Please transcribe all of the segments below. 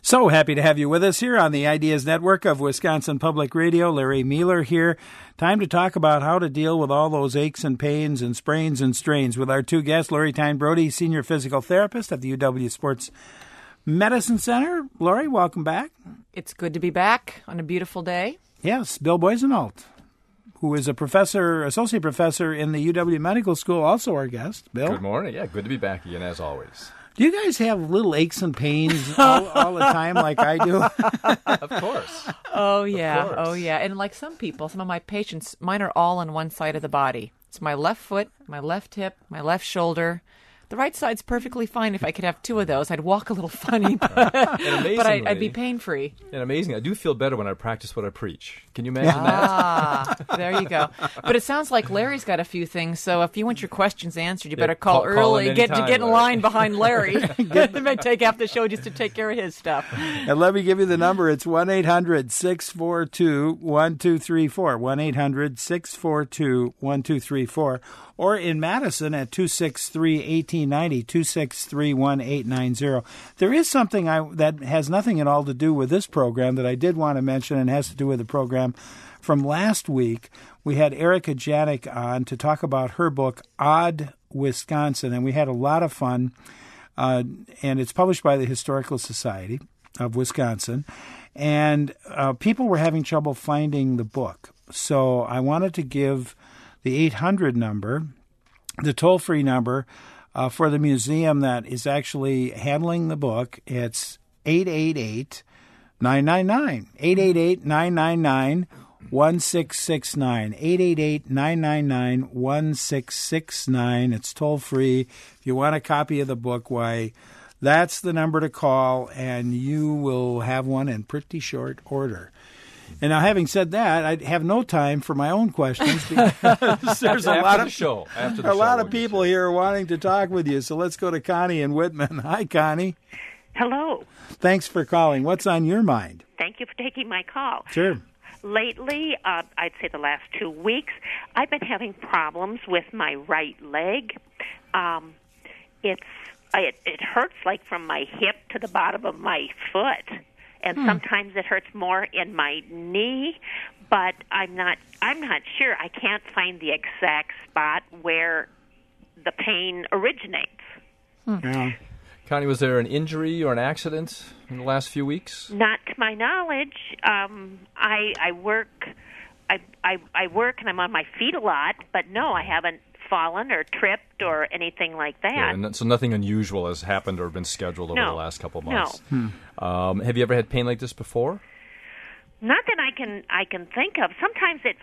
So happy to have you with us here on the Ideas Network of Wisconsin Public Radio. Larry Mueller here. Time to talk about how to deal with all those aches and pains and sprains and strains with our two guests, Lori Tyne Brody, Senior Physical Therapist at the UW Sports Medicine Center. Lori, welcome back. It's good to be back on a beautiful day. Yes, Bill Boisenholt, who is a professor, associate professor in the UW Medical School, also our guest. Bill? Good morning. Yeah, good to be back again, as always. Do you guys have little aches and pains all the time like I do? Of course. Oh, yeah. Of course. Oh, yeah. And like some people, some of my patients, mine are all on one side of the body. It's my left foot, my left hip, my left shoulder. The right side's perfectly fine. If I could have two of those, I'd walk a little funny, but I'd be pain-free. And amazing, I do feel better when I practice what I preach. Can you imagine that? There you go. But it sounds like Larry's got a few things, so if you want your questions answered, you better call call early. him Get anytime, in line behind Larry. It may take half the show just to take care of his stuff. And let me give you the number. It's 1-800-642-1234, 1-800-642-1234, or in Madison at 263-1890, 263-1890. There is something that has nothing at all to do with this program that I did want to mention, and has to do with the program from last week. We had Erica Janik on to talk about her book, Odd Wisconsin, and we had a lot of fun, and it's published by the Historical Society of Wisconsin, and people were having trouble finding the book. So I wanted to give the 800 number, the toll-free number for the museum that is actually handling the book. It's 888-999, 888-999-1669, 888-999-1669. It's toll-free. If you want a copy of the book, why, that's the number to call, and you will have one in pretty short order. And now, having said that, I have no time for my own questions because there's a lot of people here wanting to talk with you. So let's go to Connie in Whitman. Hi, Connie. Hello. Thanks for calling. What's on your mind? Thank you for taking my call. Sure. Lately, I'd say the last 2 weeks, I've been having problems with my right leg. It hurts like from my hip to the bottom of my foot. And sometimes it hurts more in my knee, but I'm not sure. I can't find the exact spot where the pain originates. Yeah. Connie, was there an injury or an accident in the last few weeks? Not to my knowledge. I work and I'm on my feet a lot, but no, I haven't fallen or tripped or anything like that. Yeah, and so nothing unusual has happened or been scheduled over the last couple of months. No. Have you ever had pain like this before? Not that I can think of. Sometimes it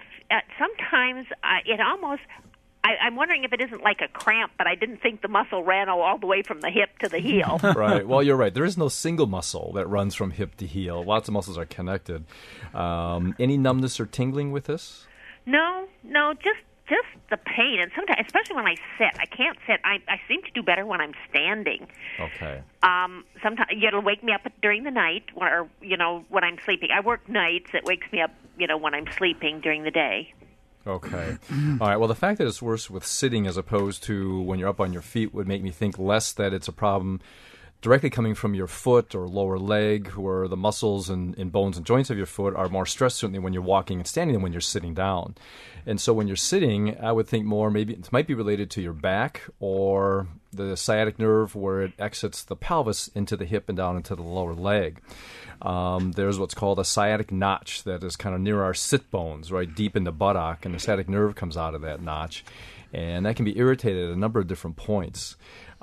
almost. I'm wondering if it isn't like a cramp, but I didn't think the muscle ran all the way from the hip to the heel. Right. Well, you're right. There is no single muscle that runs from hip to heel. Lots of muscles are connected. Any numbness or tingling with this? No, just the pain, and sometimes, especially when I sit, I can't sit. I seem to do better when I'm standing. Okay. Sometimes it'll wake me up during the night, or when I'm sleeping. I work nights. It wakes me up, when I'm sleeping during the day. Okay. All right. Well, the fact that it's worse with sitting as opposed to when you're up on your feet would make me think less that it's a problem directly coming from your foot or lower leg, where the muscles and bones and joints of your foot are more stressed, certainly when you're walking and standing, than when you're sitting down. And so when you're sitting, I would think more maybe it might be related to your back or the sciatic nerve where it exits the pelvis into the hip and down into the lower leg. There's what's called a sciatic notch that is kind of near our sit bones, right deep in the buttock, and the sciatic nerve comes out of that notch. And that can be irritated at a number of different points.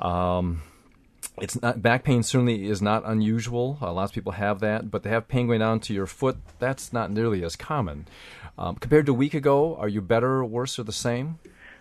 It's not, back pain certainly is not unusual. Lots of people have that, but to have pain going down to your foot, that's not nearly as common. Compared to a week ago, are you better, worse, or the same?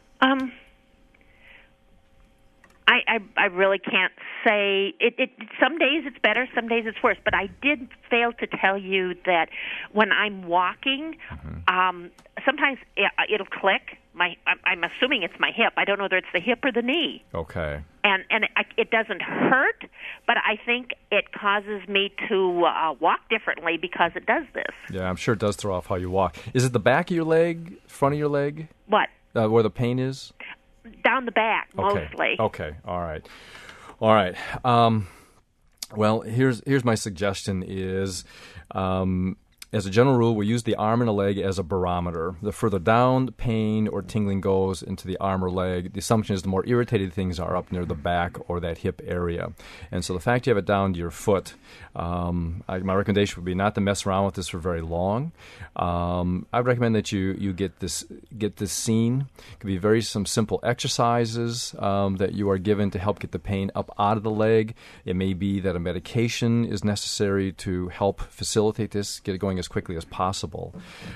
I really can't say. Some days it's better, some days it's worse. But I did fail to tell you that when I'm walking, sometimes it'll click. I'm assuming it's my hip. I don't know whether it's the hip or the knee. Okay. And it doesn't hurt, but I think it causes me to walk differently because it does this. Yeah, I'm sure it does throw off how you walk. Is it the back of your leg, front of your leg? What? Where the pain is? Down the back, mostly. Okay. All right. Well, here's my suggestion is, as a general rule, we use the arm and the leg as a barometer. The further down the pain or tingling goes into the arm or leg, the assumption is the more irritated things are up near the back or that hip area. And so the fact you have it down to your foot, my recommendation would be not to mess around with this for very long. I'd recommend that you get this seen. It could be some simple exercises that you are given to help get the pain up out of the leg. It may be that a medication is necessary to help facilitate this, get it going as quickly as possible.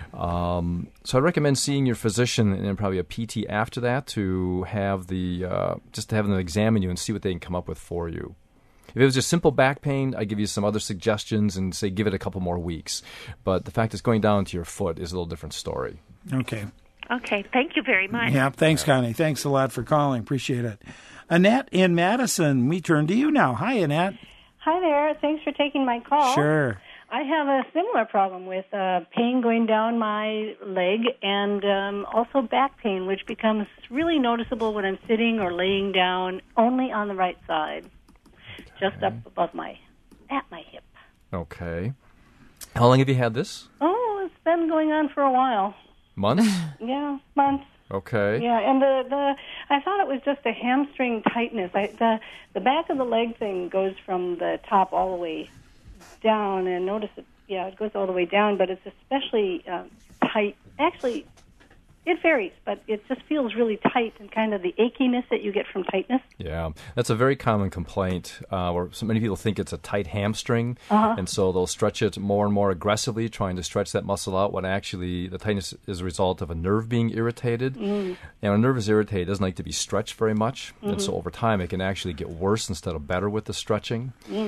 So I recommend seeing your physician and then probably a PT after that to have just to have them examine you and see what they can come up with for you. If it was just simple back pain, I'd give you some other suggestions and say give it a couple more weeks. But the fact it's going down to your foot is a little different story. Okay. Okay, thank you very much. Yeah, thanks, Connie. Thanks a lot for calling. Appreciate it. Annette in Madison, we turn to you now. Hi, Annette. Hi there. Thanks for taking my call. Sure. I have a similar problem with pain going down my leg and also back pain, which becomes really noticeable when I'm sitting or laying down only on the right side, just up above at my hip. Okay. How long have you had this? Oh, it's been going on for a while. Months? Yeah, months. Okay. Yeah, and I thought it was just a hamstring tightness. The back of the leg thing goes from the top all the way down, and notice it goes all the way down, but it's especially tight. Actually, it varies, but it just feels really tight and kind of the achiness that you get from tightness. Yeah, that's a very common complaint where so many people think it's a tight hamstring, and so they'll stretch it more and more aggressively, trying to stretch that muscle out, when actually the tightness is a result of a nerve being irritated. And when a nerve is irritated, it doesn't like to be stretched very much, and so over time it can actually get worse instead of better with the stretching.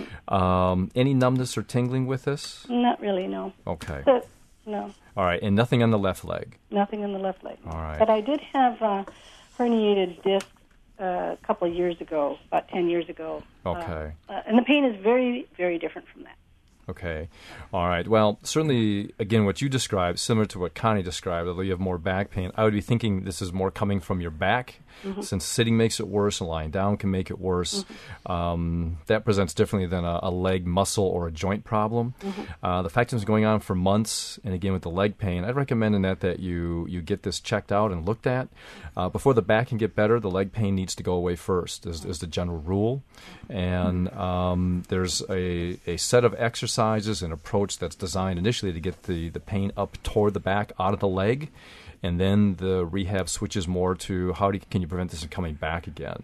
Any numbness or tingling with this? Not really, no. Okay. No. All right, and nothing on the left leg? Nothing on the left leg. All right. But I did have herniated discs a couple of years ago, about 10 years ago. Okay. And the pain is very, very different from that. Okay. All right. Well, certainly, again, what you described, similar to what Connie described, although you have more back pain, I would be thinking this is more coming from your back, since sitting makes it worse and lying down can make it worse. That presents differently than a leg muscle or a joint problem. The fact it's going on for months, and again, with the leg pain, I'd recommend in that you get this checked out and looked at. Before the back can get better, the leg pain needs to go away first, is the general rule. And there's a set of exercises and approach that's designed initially to get the pain up toward the back, out of the leg, and then the rehab switches more to can you prevent this from coming back again.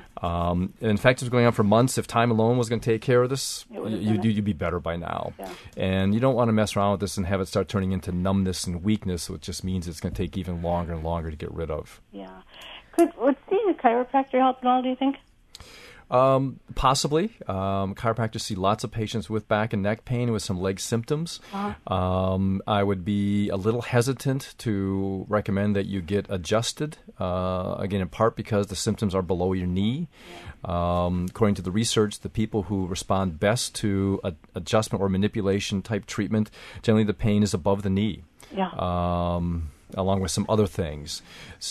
In fact, it was going on for months. If time alone was going to take care of this, you'd be better by now. Yeah. And you don't want to mess around with this and have it start turning into numbness and weakness, which just means it's going to take even longer and longer to get rid of. Yeah. Would seeing a chiropractor help at all, do you think? Possibly. Chiropractors see lots of patients with back and neck pain with some leg symptoms. I would be a little hesitant to recommend that you get adjusted, again, in part because the symptoms are below your knee. According to the research, the people who respond best to adjustment or manipulation type treatment, generally the pain is above the knee. Yeah. Along with some other things,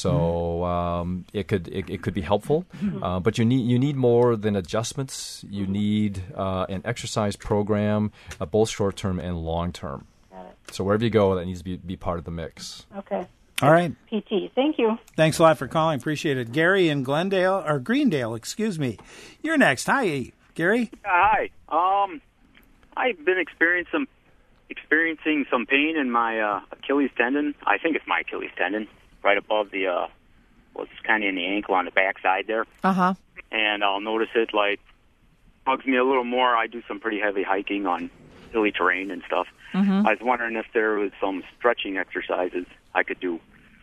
so it could be helpful, but you need more than adjustments. You need an exercise program, both short term and long term. Got it. So wherever you go, that needs to be part of the mix. Okay. All right. PT. Thank you. Thanks a lot for calling. Appreciate it. Gary in Greendale. Excuse me. You're next. Hi, Gary. Hi. I've been experiencing some pain in my Achilles tendon. I think it's my Achilles tendon, right above the, it's kind of in the ankle on the back side there. And I'll notice it, bugs me a little more. I do some pretty heavy hiking on hilly terrain and stuff. I was wondering if there was some stretching exercises I could do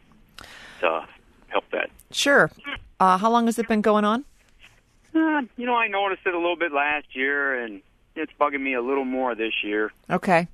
to help that. Sure. How long has it been going on? I noticed it a little bit last year, and it's bugging me a little more this year. Okay.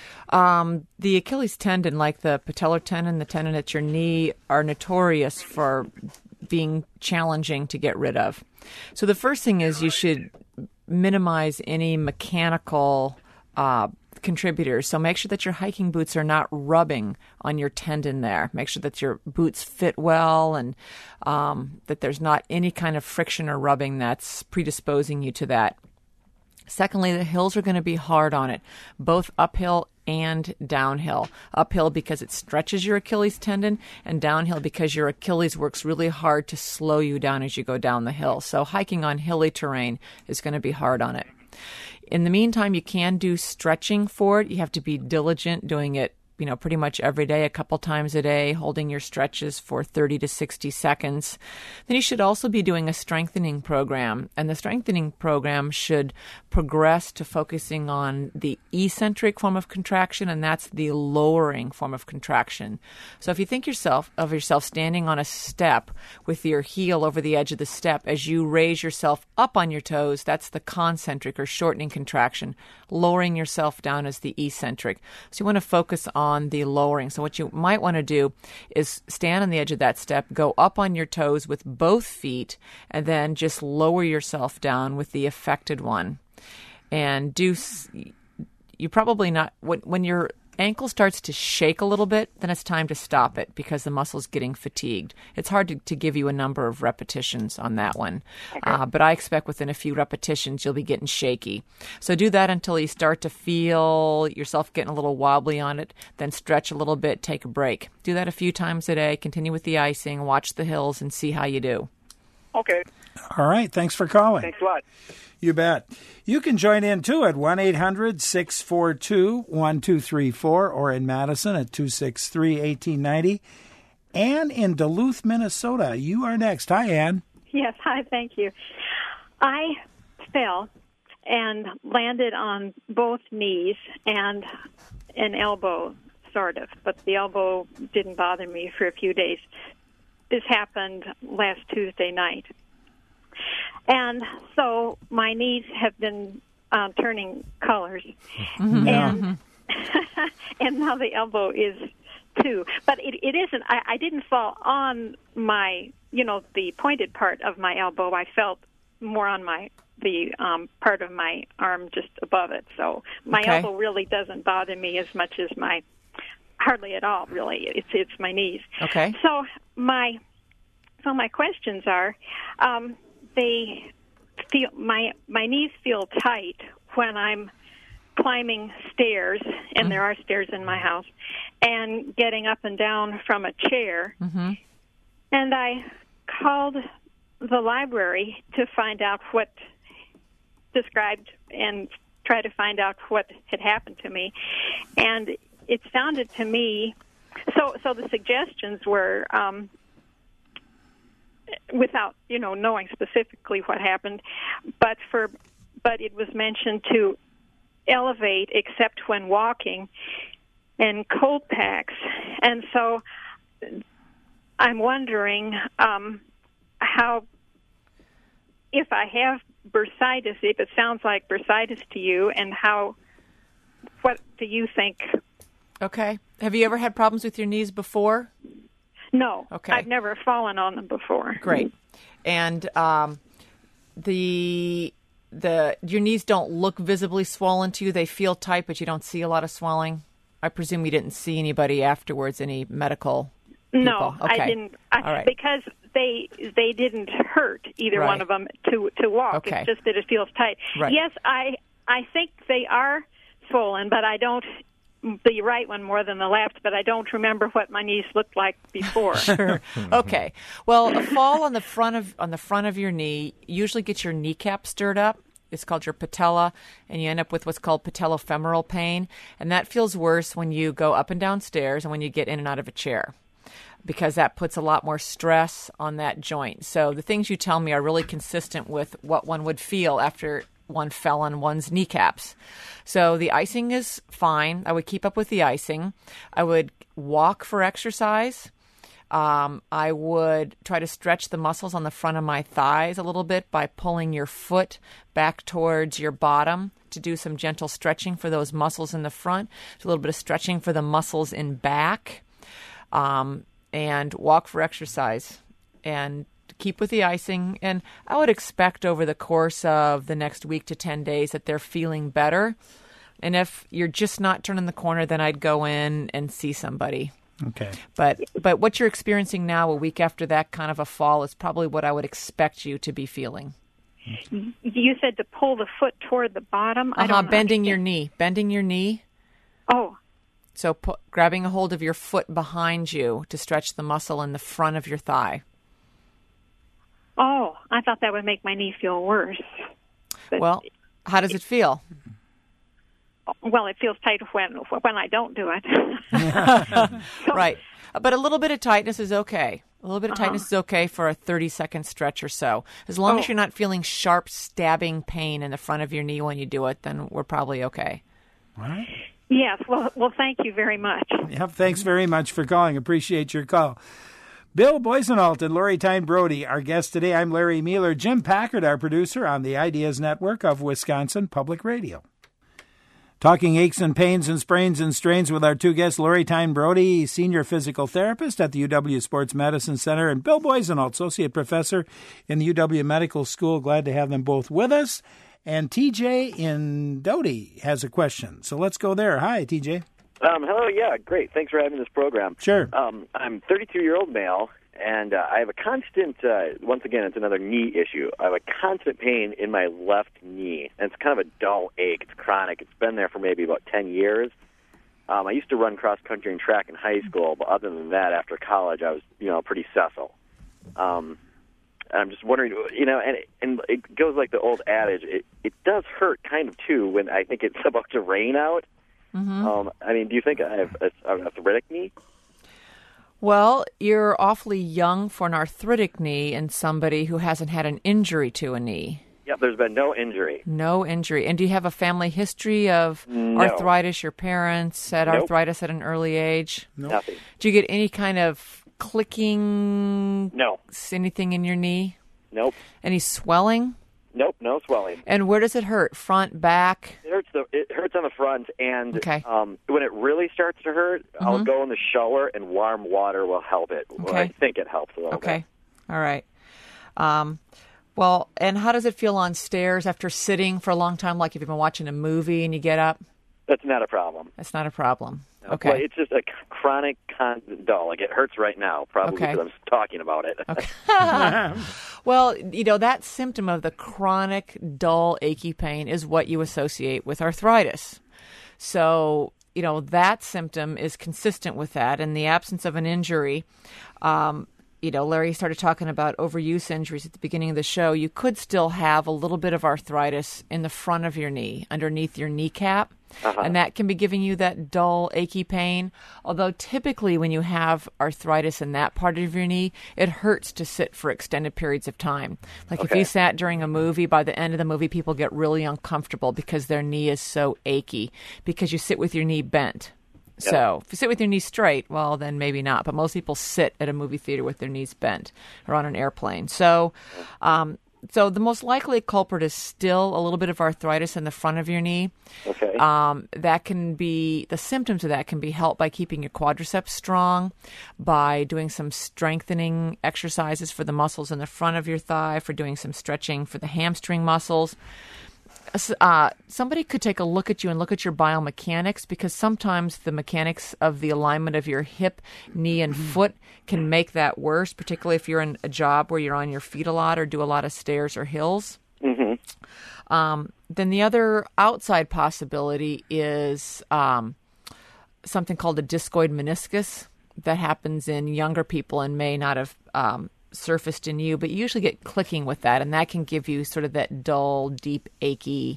The Achilles tendon, like the patellar tendon, the tendon at your knee, are notorious for being challenging to get rid of. So the first thing is you should minimize any mechanical contributors. So make sure that your hiking boots are not rubbing on your tendon there. Make sure that your boots fit well and that there's not any kind of friction or rubbing that's predisposing you to that. Secondly, the hills are going to be hard on it, both uphill and downhill. Uphill because it stretches your Achilles tendon, and downhill because your Achilles works really hard to slow you down as you go down the hill. So hiking on hilly terrain is going to be hard on it. In the meantime, you can do stretching for it. You have to be diligent doing it, pretty much every day, a couple times a day, holding your stretches for 30 to 60 seconds. Then you should also be doing a strengthening program. And the strengthening program should progress to focusing on the eccentric form of contraction, and that's the lowering form of contraction. So if you think of yourself standing on a step with your heel over the edge of the step, as you raise yourself up on your toes, that's the concentric or shortening contraction. Lowering yourself down is the eccentric. So you want to focus on the lowering. So what you might want to do is stand on the edge of that step, go up on your toes with both feet, and then just lower yourself down with the affected one. And you probably not, when your ankle starts to shake a little bit, then it's time to stop it because the muscle's getting fatigued. It's hard to give you a number of repetitions on that one. Okay. But I expect within a few repetitions, you'll be getting shaky. So do that until you start to feel yourself getting a little wobbly on it, then stretch a little bit, take a break. Do that a few times a day, continue with the icing, watch the hills, and see how you do. Okay. All right. Thanks for calling. Thanks a lot. You bet. You can join in, too, at 1-800-642-1234 or in Madison at 263-1890. Ann in Duluth, Minnesota. You are next. Hi, Ann. Yes, hi, thank you. I fell and landed on both knees and an elbow, sort of, but the elbow didn't bother me for a few days. This happened last Tuesday night. And so my knees have been turning colors, and and now the elbow is too. But it isn't. I didn't fall on my, the pointed part of my elbow. I felt more on the part of my arm just above it. So my elbow really doesn't bother me as much as hardly at all. Really, it's my knees. Okay. So my questions are. They feel my knees feel tight when I'm climbing stairs, and there are stairs in my house, and getting up and down from a chair. Mm-hmm. And I called the library to find out what described and try to find out what had happened to me, and it sounded to me. So the suggestions were. Without knowing specifically what happened, but it was mentioned to elevate except when walking, and cold packs, and so I'm wondering how, if I have bursitis, if it sounds like bursitis to you, and what do you think? Okay. Have you ever had problems with your knees before? No. Okay. I've never fallen on them before. Great. And your knees don't look visibly swollen to you. They feel tight, but you don't see a lot of swelling. I presume you didn't see anybody afterwards, any medical people. No, okay. I didn't. All right. Because they didn't hurt, either one of them, to walk. Okay. It's just that it feels tight. Right. Yes, I think they are swollen, but I don't. The right one more than the left, but I don't remember what my knees looked like before. Sure. Okay. Well, a fall on the front of your knee usually gets your kneecap stirred up. It's called your patella, and you end up with what's called patellofemoral pain, and that feels worse when you go up and down stairs and when you get in and out of a chair, because that puts a lot more stress on that joint. So the things you tell me are really consistent with what one would feel after one fell on one's kneecaps. So the icing is fine. I would keep up with the icing. I would walk for exercise. I would try to stretch the muscles on the front of my thighs a little bit by pulling your foot back towards your bottom to do some gentle stretching for those muscles in the front, a little bit of stretching for the muscles in back, and walk for exercise. And keep with the icing, and I would expect over the course of the next week to 10 days that they're feeling better. And if you're just not turning the corner, then I'd go in and see somebody. Okay. But what you're experiencing now, a week after that kind of a fall, is probably what I would expect you to be feeling. You said to pull the foot toward the bottom. I don't Bending your understand. knee. Bending your knee. Oh, So grabbing a hold of your foot behind you to stretch the muscle in the front of your thigh. oh, I thought that would make my knee feel worse. But, Well, how does it feel? well, it feels tight when I don't do it. Right. But a little bit of tightness is okay. A little bit of tightness is okay for a 30-second stretch or so. As long as you're not feeling sharp, stabbing pain in the front of your knee when you do it, then we're probably okay. All right. Yes. Well, thank you very much. Yep, thanks very much for calling. Appreciate your call. Bill Boisenholt and Lori Tyne Brody, our guest today. I'm Larry Mueller. Jim Packard, our producer on the Ideas Network of Wisconsin Public Radio. Talking aches and pains and sprains and strains with our two guests, Lori Tyne Brody, senior physical therapist at the UW Sports Medicine Center, and Bill Boisenholt, associate professor in the UW Medical School. Glad to have them both with us. And TJ in Doty has a question. So let's go there. Hi, TJ. Hello, yeah, great. Thanks for having this program. Sure. I'm a 32-year-old male, and I have a constant, once again, it's another knee issue. I have a constant pain in my left knee, and it's kind of a dull ache. It's chronic. It's been there for maybe about 10 years. I used to run cross-country and track in high school, but other than that, after college, I was, pretty cessile. I'm just wondering, and it goes like the old adage, it does hurt kind of, too, when I think it's about to rain out. Mm-hmm. Do you think I have an arthritic knee? Well, you're awfully young for an arthritic knee and somebody who hasn't had an injury to a knee. Yep, there's been no injury. No injury. And do you have a family history of arthritis? Your parents had arthritis at an early age? No. Nothing. Do you get any kind of clicking? No. Anything in your knee? Nope. Any swelling? Nope, no swelling. And where does it hurt? Front, back? It hurts on the front, and okay. When it really starts to hurt, I'll go in the shower, and warm water will help it. Okay. Well, I think it helps a little bit. Okay, all right. Well, and how does it feel on stairs after sitting for a long time, like if you've been watching a movie and you get up? That's not a problem. That's not a problem. No. Okay. Well, it's just a chronic dull. Like it hurts right now, probably because I'm talking about it. Okay. Well, that symptom of the chronic, dull, achy pain is what you associate with arthritis. So, that symptom is consistent with that. In the absence of an injury, Larry started talking about overuse injuries at the beginning of the show. You could still have a little bit of arthritis in the front of your knee, underneath your kneecap. And that can be giving you that dull, achy pain. Although typically when you have arthritis in that part of your knee, it hurts to sit for extended periods of time. Like if you sat during a movie, by the end of the movie, people get really uncomfortable because their knee is so achy because you sit with your knee bent. Yeah. So if you sit with your knees straight, well, then maybe not. But most people sit at a movie theater with their knees bent or on an airplane. So so the most likely culprit is still a little bit of arthritis in the front of your knee. Okay. That can be, the symptoms of that can be helped by keeping your quadriceps strong, by doing some strengthening exercises for the muscles in the front of your thigh, for doing some stretching for the hamstring muscles. Somebody could take a look at you and look at your biomechanics, because sometimes the mechanics of the alignment of your hip, knee, and foot can make that worse, particularly if you're in a job where you're on your feet a lot or do a lot of stairs or hills. Mm-hmm. Then the other outside possibility is something called a discoid meniscus that happens in younger people and may not have surfaced in you, but you usually get clicking with that, and that can give you sort of that dull, deep, achy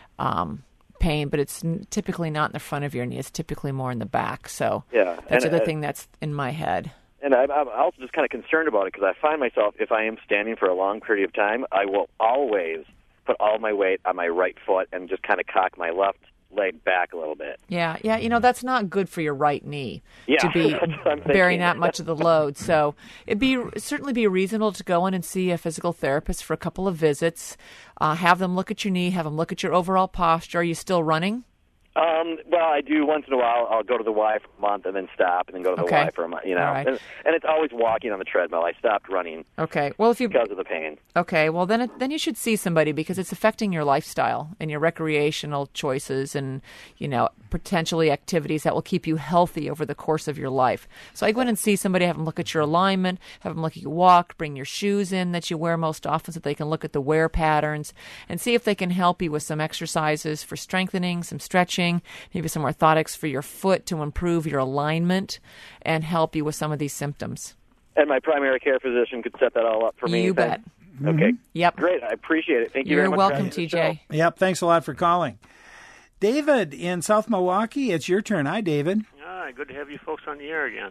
pain, but it's typically not in the front of your knee. It's typically more in the back. So that's the other thing that's in my head. And I'm also just kind of concerned about it because I find myself, if I am standing for a long period of time, I will always put all my weight on my right foot and just kind of cock my left leg back a little bit. Yeah, that's not good for your right knee to be bearing bearing that much of the load. So it'd certainly be reasonable to go in and see a physical therapist for a couple of visits, have them look at your knee, have them look at your overall posture. Are you still running? Well, I do once in a while. I'll go to the Y for a month and then stop, and then go to the Y for a month. You know, right. and it's always walking on the treadmill. I stopped running. Okay. Well, because of the pain. Okay. Well, then you should see somebody because it's affecting your lifestyle and your recreational choices, and potentially activities that will keep you healthy over the course of your life. So I go in and see somebody, have them look at your alignment, have them look at your walk, bring your shoes in that you wear most often so they can look at the wear patterns and see if they can help you with some exercises for strengthening, some stretching, maybe some orthotics for your foot to improve your alignment and help you with some of these symptoms. And my primary care physician could set that all up for me. You bet. Okay. Yep. Great. I appreciate it. Thank you very much. You're welcome, TJ. Yep. Thanks a lot for calling. David in South Milwaukee, it's your turn. Hi, David. Hi. Good to have you folks on the air again.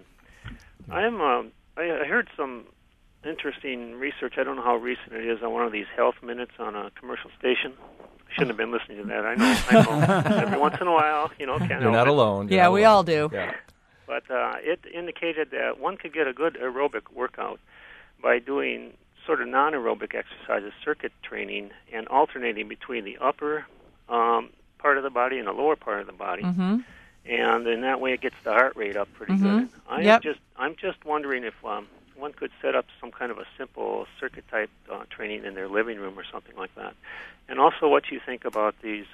I heard some interesting research. I don't know how recent it is on one of these health minutes on a commercial station. I shouldn't have been listening to that. I know. Every once in a while, can't help You're not it. alone. Yeah, we all do. Yeah. But it indicated that one could get a good aerobic workout by doing sort of non-aerobic exercises, circuit training, and alternating between the upper part of the body and the lower part of the body. Mm-hmm. And in that way, it gets the heart rate up pretty good. I'm just wondering if one could set up some kind of a simple circuit type training in their living room or something like that. And also, what you think about these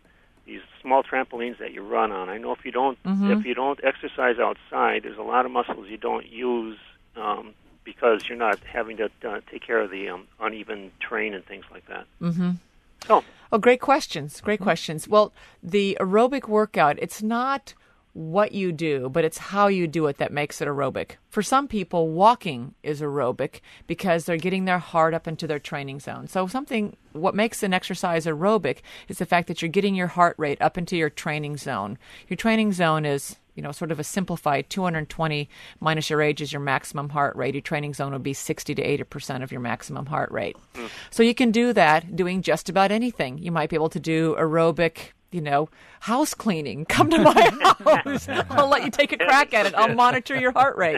small trampolines that you run on. I know if you don't exercise outside, there's a lot of muscles you don't use because you're not having to take care of the uneven terrain and things like that. Mm-hmm. Oh, great questions. Great questions. Well, the aerobic workout, it's not what you do, but it's how you do it that makes it aerobic. For some people, walking is aerobic because they're getting their heart up into their training zone. So what makes an exercise aerobic is the fact that you're getting your heart rate up into your training zone. Your training zone is, sort of a simplified 220 minus your age is your maximum heart rate. Your training zone would be 60 to 80% of your maximum heart rate. So you can do that doing just about anything. You might be able to do aerobic, house cleaning. Come to my house. I'll let you take a crack at it. I'll monitor your heart rate.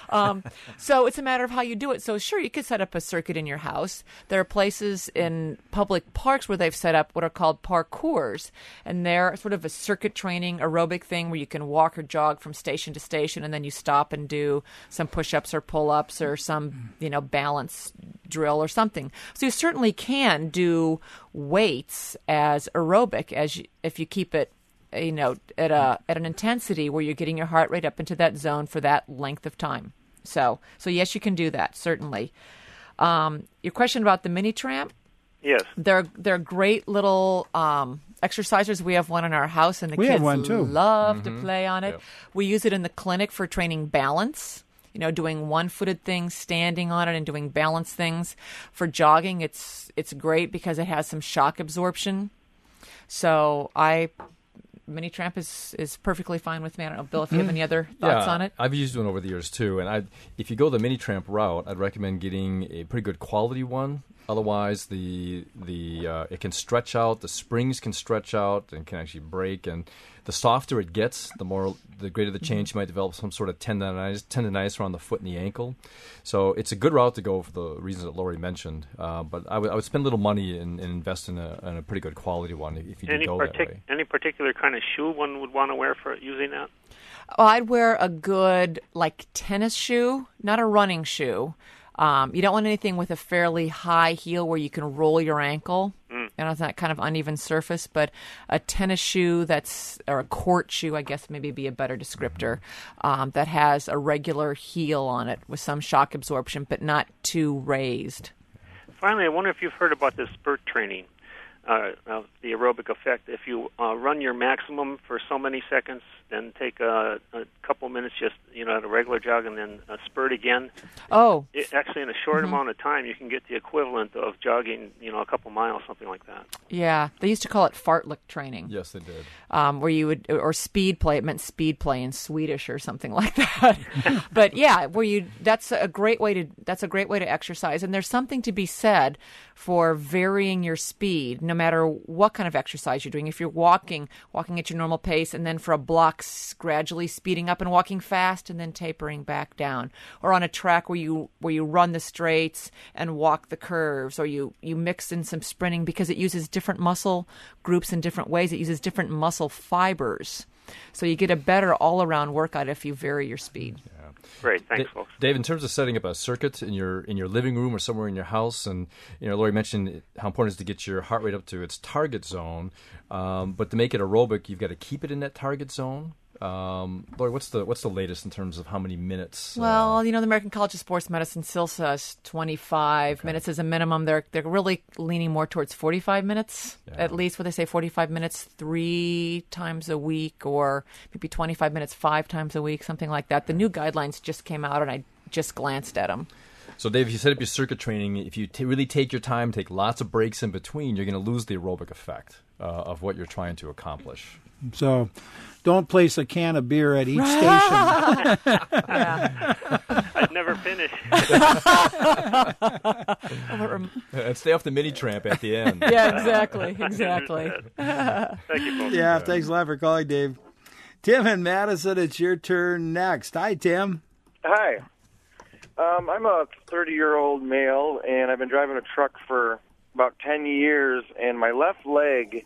So it's a matter of how you do it. So sure, you could set up a circuit in your house. There are places in public parks where they've set up what are called parkours. And they're sort of a circuit training aerobic thing where you can walk or jog from station to station and then you stop and do some push-ups or pull-ups or some, balance drill or something. So you certainly can do weights as aerobic if you keep it, at an intensity where you're getting your heart rate up into that zone for that length of time. So yes, you can do that, certainly. Your question about the mini tramp? Yes. They're great little exercisers. We have one in our house, and the kids love to play on it. Yep. We use it in the clinic for training balance. Doing one-footed things, standing on it, and doing balance things. For jogging, it's great because it has some shock absorption. So mini tramp is perfectly fine with me. I don't know, Bill, if you have any other thoughts on it. I've used one over the years too, and if you go the mini tramp route, I'd recommend getting a pretty good quality one. Otherwise, it can stretch out. The springs can stretch out and can actually break. And the softer it gets, the greater the change. You might develop some sort of tendonitis around the foot and the ankle. So it's a good route to go for the reasons that Lori mentioned. But I would spend a little money and invest in a pretty good quality one if you do go that way. Any particular kind of shoe one would want to wear for using that? Oh, I'd wear a good tennis shoe, not a running shoe. You don't want anything with a fairly high heel where you can roll your ankle. It's that kind of uneven surface, but a tennis shoe or a court shoe, I guess maybe be a better descriptor, that has a regular heel on it with some shock absorption, but not too raised. Finally, I wonder if you've heard about this spurt training, the aerobic effect. If you run your maximum for so many seconds, then take a couple minutes just, at a regular jog and then a spurt again. Oh. Actually, in a short amount of time, you can get the equivalent of jogging, a couple miles, something like that. Yeah. They used to call it fartlek training. Yes, they did. Where you would, or speed play, it meant speed play in Swedish or something like that. But yeah, that's a great way to exercise. And there's something to be said for varying your speed. no matter what kind of exercise you're doing. If you're walking at your normal pace, and then for a block gradually speeding up and walking fast and then tapering back down. Or on a track where you run the straights and walk the curves, or you mix in some sprinting, because it uses different muscle groups in different ways. It uses different muscle fibers. So you get a better all-around workout if you vary your speed. Yeah. Great, thanks, folks. Dave, in terms of setting up a circuit in your living room or somewhere in your house, and Lori mentioned how important it is to get your heart rate up to its target zone, but to make it aerobic, you've got to keep it in that target zone. Lori, what's the latest in terms of how many minutes? Well, the American College of Sports Medicine still says 25 minutes is a minimum. They're really leaning more towards 45 minutes, at least. What they say, 45 minutes 3 times a week, or maybe 25 minutes 5 times a week, something like that. The new guidelines just came out, and I just glanced at them. So, Dave, if you set up your circuit training, if you really take your time, take lots of breaks in between, you're going to lose the aerobic effect of what you're trying to accomplish. So don't place a can of beer at each station. I'd never finish. And stay off the mini tramp at the end. Yeah, exactly. Thank you, folks. Yeah, thanks a lot for calling, Dave. Tim in Madison, it's your turn next. Hi, Tim. Hi. I'm a 30-year-old male, and I've been driving a truck for about 10 years, and my left leg,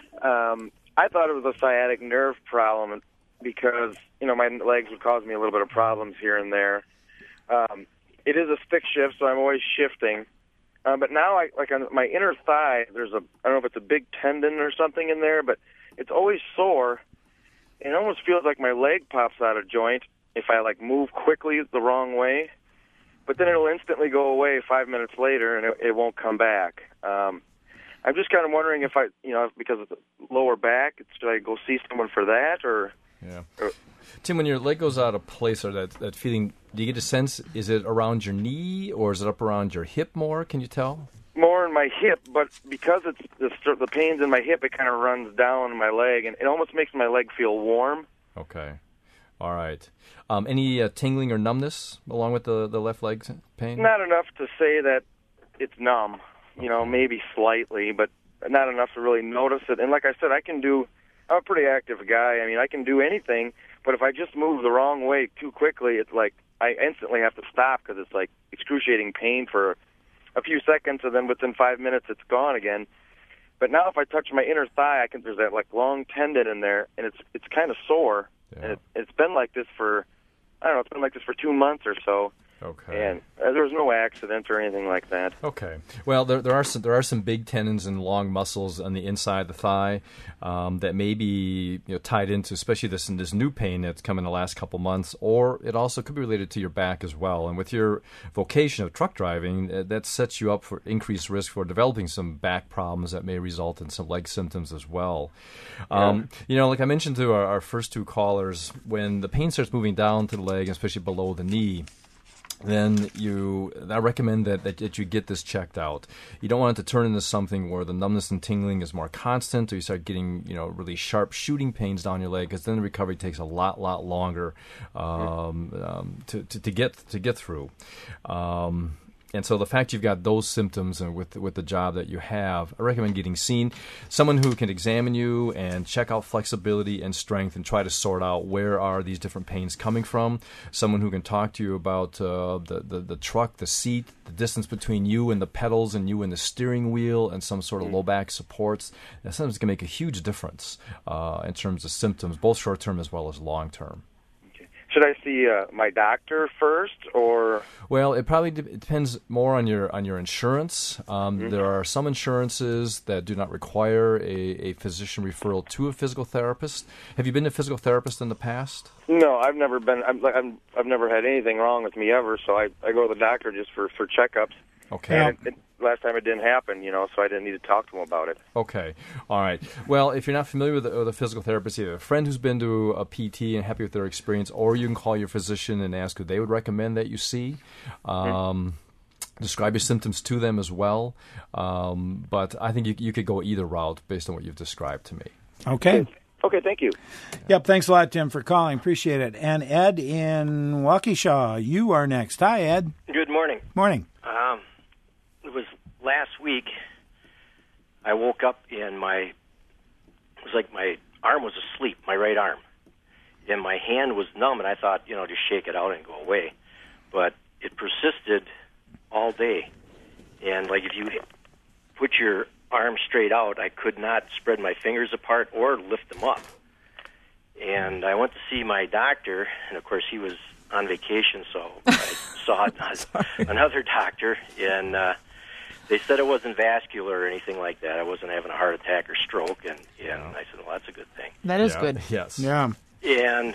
I thought it was a sciatic nerve problem because, my legs would cause me a little bit of problems here and there. It is a stick shift, so I'm always shifting. But now, on my inner thigh, I don't know if it's a big tendon or something in there, but it's always sore. It almost feels like my leg pops out of joint if I, move quickly the wrong way. But then it'll instantly go away 5 minutes later, and it won't come back. I'm just kind of wondering if because of the lower back, should I go see someone for that, or? Yeah. Tim, when your leg goes out of place, or that feeling, do you get a sense, is it around your knee, or is it up around your hip more? Can you tell? More in my hip, but because it's the pain's in my hip, it kind of runs down my leg, and it almost makes my leg feel warm. Okay. All right. Any tingling or numbness along with the left leg pain? Not enough to say that it's numb. Maybe slightly, but not enough to really notice it. And like I said, I'm a pretty active guy. I mean, I can do anything, but if I just move the wrong way too quickly, it's like I instantly have to stop because it's like excruciating pain for a few seconds, and then within 5 minutes it's gone again. But now if I touch my inner thigh, there's that long tendon in there, and it's kind of sore. Yeah. And it's been like this for 2 months or so. Okay. And there was no accident or anything like that. Okay. Well, there are some big tendons and long muscles on the inside of the thigh that may be tied into, especially this new pain that's come in the last couple months, or it also could be related to your back as well. And with your vocation of truck driving, that sets you up for increased risk for developing some back problems that may result in some leg symptoms as well. Like I mentioned to our first 2 callers, when the pain starts moving down to the leg, especially below the knee, then I recommend that you get this checked out. You don't want it to turn into something where the numbness and tingling is more constant, or you start getting really sharp shooting pains down your leg, because then the recovery takes a lot longer to get through. And so the fact you've got those symptoms and with the job that you have, I recommend getting seen. Someone who can examine you and check out flexibility and strength and try to sort out where are these different pains coming from. Someone who can talk to you about the truck, the seat, the distance between you and the pedals and you and the steering wheel, and some sort of low back supports. That sometimes can make a huge difference in terms of symptoms, both short-term as well as long-term. Should I see my doctor first, or? Well, it probably depends more on your insurance. There are some insurances that do not require a physician referral to a physical therapist. Have you been to a physical therapist in the past? No, I've never been. I've never had anything wrong with me ever, so I go to the doctor just for checkups. Okay. And last time it didn't happen, so I didn't need to talk to him about it. Okay. All right. Well, if you're not familiar with a physical therapist, you have a friend who's been to a PT and happy with their experience, or you can call your physician and ask who they would recommend that you see. Describe your symptoms to them as well. But I think you could go either route based on what you've described to me. Okay. Okay, thank you. Yep, thanks a lot, Tim, for calling. Appreciate it. And Ed in Waukesha, you are next. Hi, Ed. Good morning. Morning. It was last week. I woke up and it was like my arm was asleep, my right arm. And my hand was numb, and I thought, just shake it out and go away. But it persisted all day. And like if you put your arm straight out, I could not spread my fingers apart or lift them up. And I went to see my doctor, and of course he was on vacation, so I saw another doctor, and they said it wasn't vascular or anything like that. I wasn't having a heart attack or stroke, and I said, well, that's a good thing. That is good. Yes. Yeah. And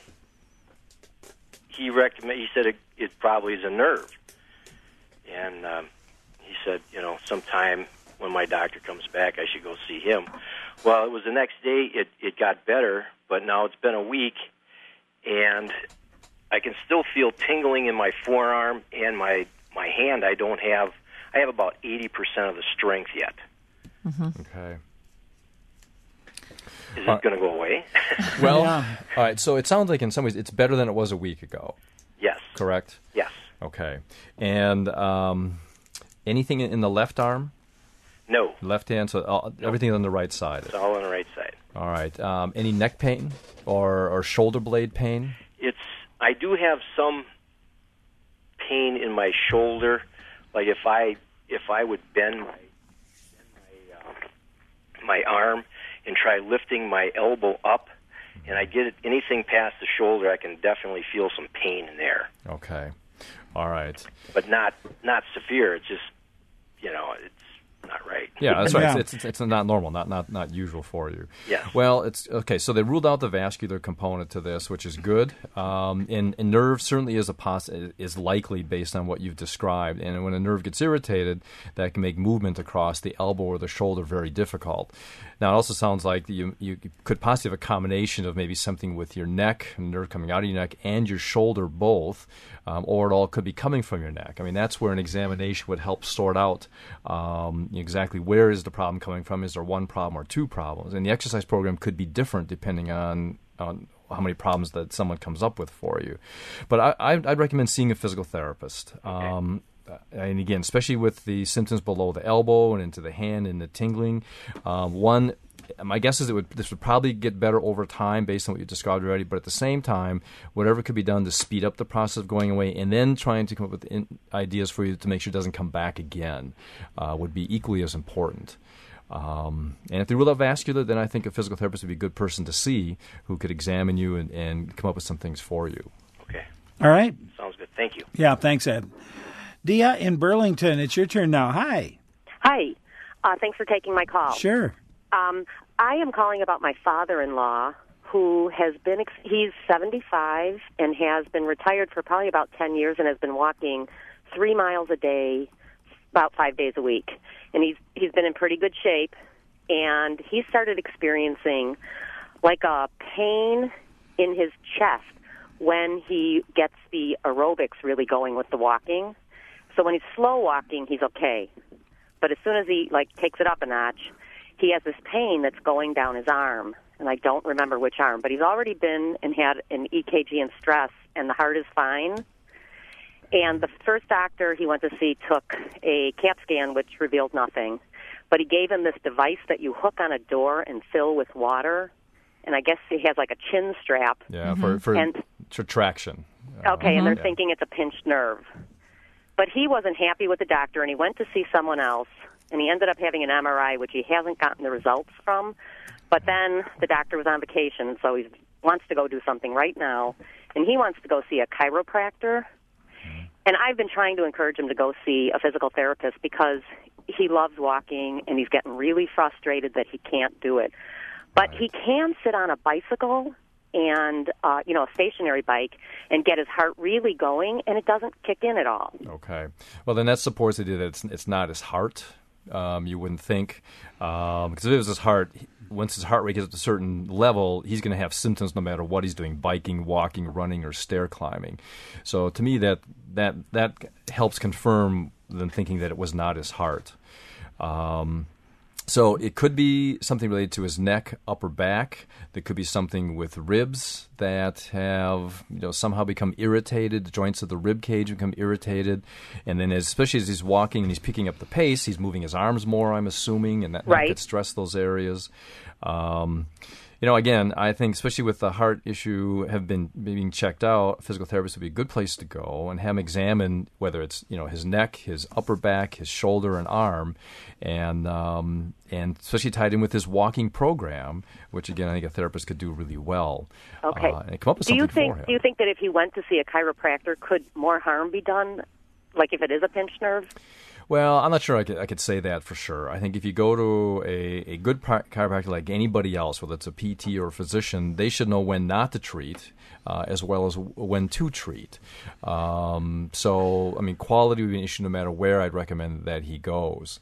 he said it probably is a nerve. And he said, sometime when my doctor comes back, I should go see him. Well, it was the next day. It got better, but now it's been a week, and I can still feel tingling in my forearm and my hand. I have about 80% of the strength yet. Mm-hmm. Okay. Is it going to go away? Well, all right, so it sounds like in some ways it's better than it was a week ago. Yes. Correct? Yes. Okay. And anything in the left arm? No. Left hand, so everything on the right side? It's all on the right side. All right. Any neck pain or shoulder blade pain? I do have some pain in my shoulder. Like if I would bend my arm and try lifting my elbow up, and I get anything past the shoulder, I can definitely feel some pain in there. Okay. All right. But not severe. It's just, it's not right. Yeah, that's right. Yeah. It's not normal, not usual for you. Yes. Well, it's okay. So they ruled out the vascular component to this, which is good. And nerve certainly is likely based on what you've described. And when a nerve gets irritated, that can make movement across the elbow or the shoulder very difficult. Now, it also sounds like you could possibly have a combination of maybe something with your neck, a nerve coming out of your neck, and your shoulder both, or it all could be coming from your neck. I mean, that's where an examination would help sort out exactly where is the problem coming from. Is there one problem or two problems? And the exercise program could be different depending on how many problems that someone comes up with for you. But I'd recommend seeing a physical therapist. Okay. And again, especially with the symptoms below the elbow and into the hand and the tingling, my guess is this would probably get better over time based on what you described already. But at the same time, whatever could be done to speed up the process of going away, and then trying to come up with ideas for you to make sure it doesn't come back again, would be equally as important. And if they rule out vascular, then I think a physical therapist would be a good person to see who could examine you and come up with some things for you. Okay. All right. Sounds good. Thank you. Yeah, thanks, Ed. Dia in Burlington, it's your turn now. Hi. Hi. Thanks for taking my call. Sure. I am calling about my father-in-law who he's 75 and has been retired for probably about 10 years and has been walking 3 miles a day, about 5 days a week. And he's been in pretty good shape, and he started experiencing like a pain in his chest when he gets the aerobics really going with the walking. So when he's slow walking, he's okay. But as soon as he takes it up a notch, he has this pain that's going down his arm, and I don't remember which arm. But he's already been and had an EKG and stress, and the heart is fine. And the first doctor he went to see took a CAT scan, which revealed nothing. But he gave him this device that you hook on a door and fill with water. And I guess he has like a chin strap. Yeah, for traction. Okay, and they're thinking it's a pinched nerve. But he wasn't happy with the doctor, and he went to see someone else, and he ended up having an MRI, which he hasn't gotten the results from. But then the doctor was on vacation, so he wants to go do something right now, and he wants to go see a chiropractor. And I've been trying to encourage him to go see a physical therapist because he loves walking, and he's getting really frustrated that he can't do it. But he can sit on a bicycle and, a stationary bike and get his heart really going, and it doesn't kick in at all. Okay. Well, then that supports the idea that it's not his heart. You wouldn't think. Because if it was his heart, once his heart rate gets up to a certain level, he's going to have symptoms no matter what he's doing, biking, walking, running, or stair climbing. So to me, that helps confirm them thinking that it was not his heart. So it could be something related to his neck, upper back. There could be something with ribs that have, somehow become irritated. The joints of the rib cage become irritated. And then especially as he's walking and he's picking up the pace, he's moving his arms more, I'm assuming, and that could stress those areas. Again, I think especially with the heart issue have been being checked out, a physical therapist would be a good place to go and have him examine whether it's, his neck, his upper back, his shoulder and arm, and especially tied in with his walking program, which again I think a therapist could do really well. Okay. And come up with something for him. Do you think that if he went to see a chiropractor, could more harm be done? Like if it is a pinched nerve? Well, I'm not sure I could say that for sure. I think if you go to a good chiropractor like anybody else, whether it's a PT or a physician, they should know when not to treat as well as when to treat. Quality would be an issue no matter where I'd recommend that he goes.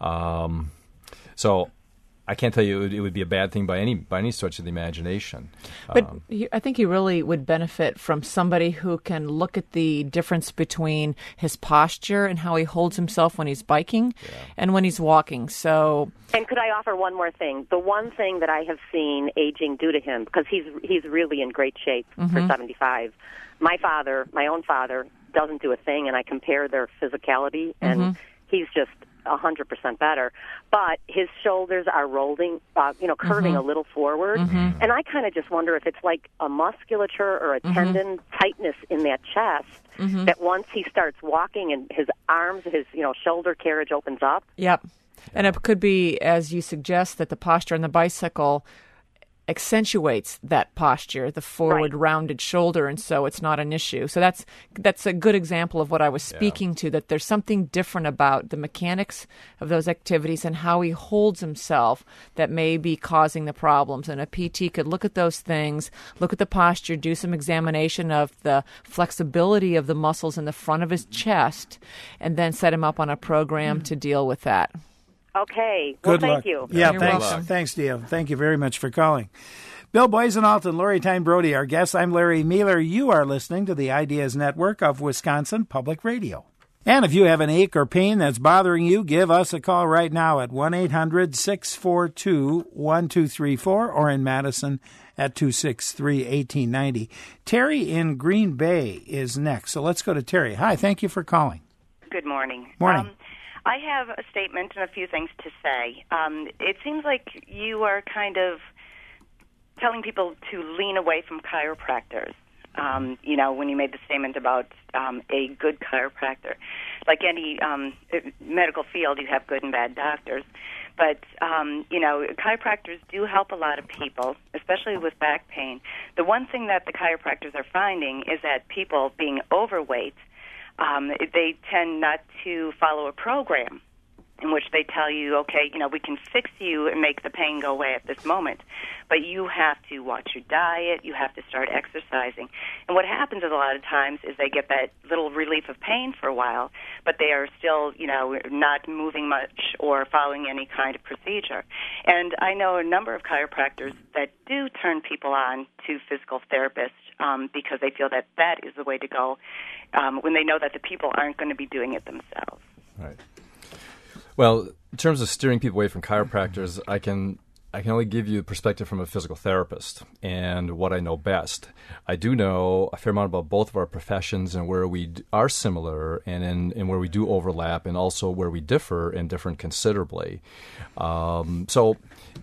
So I can't tell you it would be a bad thing by any stretch of the imagination. But I think he really would benefit from somebody who can look at the difference between his posture and how he holds himself when he's biking and when he's walking. So, and could I offer one more thing? The one thing that I have seen aging do to him, because he's really in great shape for 75. My own father, doesn't do a thing, and I compare their physicality, and he's just 100% better, but his shoulders are rolling, curving a little forward, and I kind of just wonder if it's like a musculature or a tendon tightness in that chest that once he starts walking and his arms, his shoulder carriage opens up. Yep, and it could be, as you suggest, that the posture on the bicycle accentuates that posture, the forward rounded shoulder, and so it's not an issue. So that's a good example of what I was speaking to, that there's something different about the mechanics of those activities and how he holds himself that may be causing the problems. And a PT could look at those things, look at the posture, do some examination of the flexibility of the muscles in the front of his chest, and then set him up on a program to deal with that. Okay. Well, thank you. Yeah, You're thanks. welcome. Thanks, Dio. Thank you very much for calling. Bill Boisenalt and Lori Tyne Brody, our guests. I'm Larry Mueller. You are listening to the Ideas Network of Wisconsin Public Radio. And if you have an ache or pain that's bothering you, give us a call right now at 1-800-642-1234 or in Madison at 263-1890. Terry in Green Bay is next. So let's go to Terry. Hi, thank you for calling. Good morning. Morning. I have a statement and a few things to say. It seems like you are kind of telling people to lean away from chiropractors. When you made the statement about a good chiropractor. Like any medical field, you have good and bad doctors. But, chiropractors do help a lot of people, especially with back pain. The one thing that the chiropractors are finding is that people being overweight, they tend not to follow a program in which they tell you, okay, we can fix you and make the pain go away at this moment, but you have to watch your diet, you have to start exercising. And what happens is a lot of times is they get that little relief of pain for a while, but they are still, not moving much or following any kind of procedure. And I know a number of chiropractors that do turn people on to physical therapists because they feel that that is the way to go when they know that the people aren't going to be doing it themselves. Right. Well, in terms of steering people away from chiropractors, I can only give you perspective from a physical therapist and what I know best. I do know a fair amount about both of our professions and where we are similar and where we do overlap, and also where we differ and different considerably. So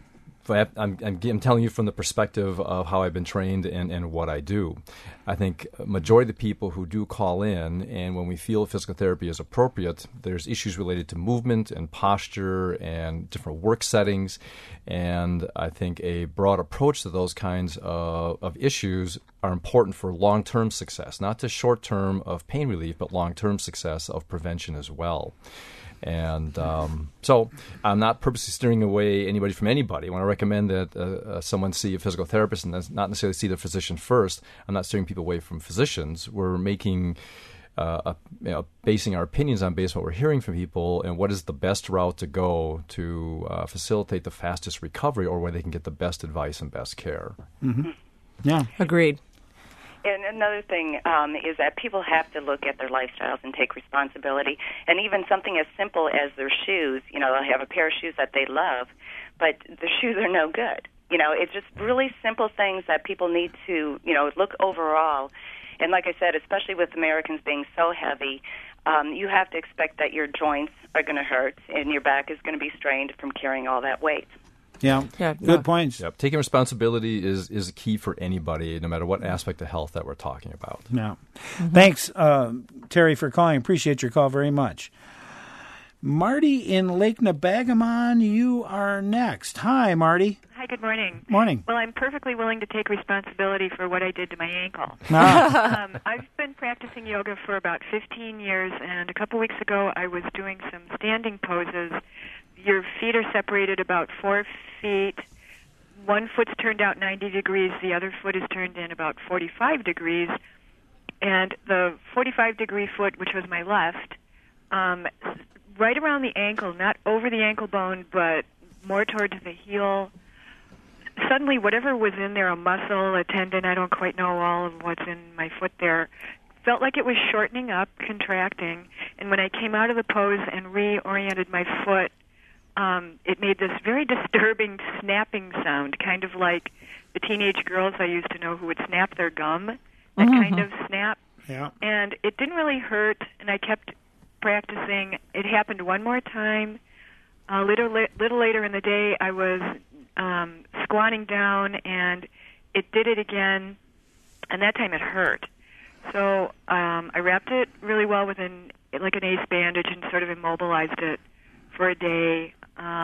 I'm telling you from the perspective of how I've been trained and what I do. I think a majority of the people who do call in, and when we feel physical therapy is appropriate, there's issues related to movement and posture and different work settings. And I think a broad approach to those kinds of issues are important for long-term success, not just short-term of pain relief, but long-term success of prevention as well. And so I'm not purposely steering away anybody from anybody. When I recommend that someone see a physical therapist and not necessarily see the physician first, I'm not steering people away from physicians. We're making basing our opinions on based on what we're hearing from people and what is the best route to go to facilitate the fastest recovery or where they can get the best advice and best care. Mm-hmm. Yeah. Agreed. And another thing is that people have to look at their lifestyles and take responsibility. And even something as simple as their shoes, they'll have a pair of shoes that they love, but the shoes are no good. It's just really simple things that people need to, look overall. And like I said, especially with Americans being so heavy, you have to expect that your joints are going to hurt and your back is going to be strained from carrying all that weight. Yeah, good points. Yep. Taking responsibility is key for anybody, no matter what aspect of health that we're talking about. Yeah. Thanks, Terry, for calling. Appreciate your call very much. Marty in Lake Nebagamon, you are next. Hi, Marty. Hi, good morning. Morning. Well, I'm perfectly willing to take responsibility for what I did to my ankle. I've been practicing yoga for about 15 years, and a couple weeks ago I was doing some standing poses. Your feet are separated about 4 feet. One foot's turned out 90 degrees. The other foot is turned in about 45 degrees. And the 45-degree foot, which was my left, right around the ankle, not over the ankle bone, but more towards the heel. Suddenly, whatever was in there, a muscle, a tendon, I don't quite know all of what's in my foot there, felt like it was shortening up, contracting. And when I came out of the pose and reoriented my foot, it made this very disturbing snapping sound, kind of like the teenage girls I used to know who would snap their gum, that kind of snap. Yeah. And it didn't really hurt, and I kept practicing. It happened one more time. A little later in the day, I was squatting down, and it did it again, and that time it hurt. So I wrapped it really well with an ace bandage and sort of immobilized it for a day.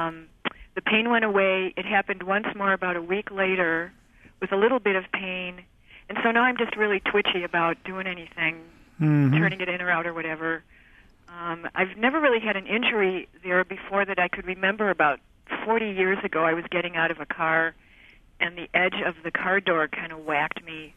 The pain went away. It happened once more about a week later with a little bit of pain. And so now I'm just really twitchy about doing anything, turning it in or out or whatever. I've never really had an injury there before that I could remember. About 40 years ago, I was getting out of a car, and the edge of the car door kind of whacked me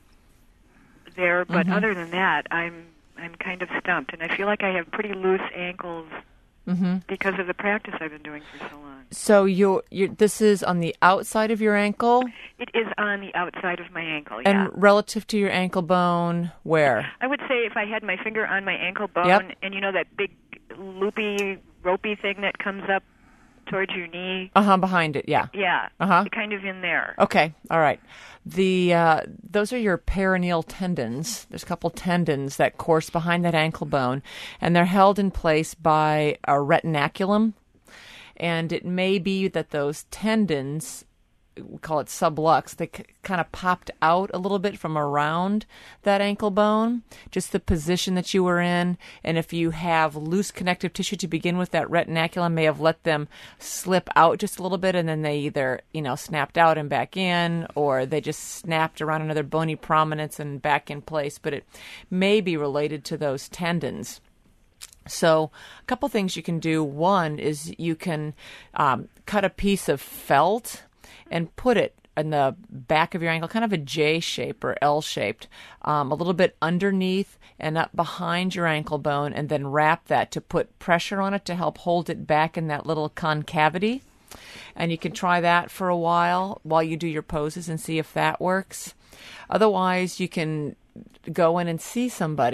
there. But other than that, I'm kind of stumped, and I feel like I have pretty loose ankles because of the practice I've been doing for so long. So this is on the outside of your ankle? It is on the outside of my ankle, And relative to your ankle bone, where? I would say if I had my finger on my ankle bone, and that big loopy, ropey thing that comes up towards your knee. Behind it, yeah. Yeah, kind of in there. Okay, all right. Those are your perineal tendons. There's a couple tendons that course behind that ankle bone, and they're held in place by a retinaculum. And it may be that those tendons, we call it sublux, they kind of popped out a little bit from around that ankle bone, just the position that you were in. And if you have loose connective tissue to begin with, that retinaculum may have let them slip out just a little bit, and then they either, snapped out and back in, or they just snapped around another bony prominence and back in place. But it may be related to those tendons. So a couple things you can do. One is you can cut a piece of felt and put it in the back of your ankle, kind of a J shape or L shaped, a little bit underneath and up behind your ankle bone, and then wrap that to put pressure on it to help hold it back in that little concavity. And you can try that for a while you do your poses and see if that works. Otherwise, you can go in and see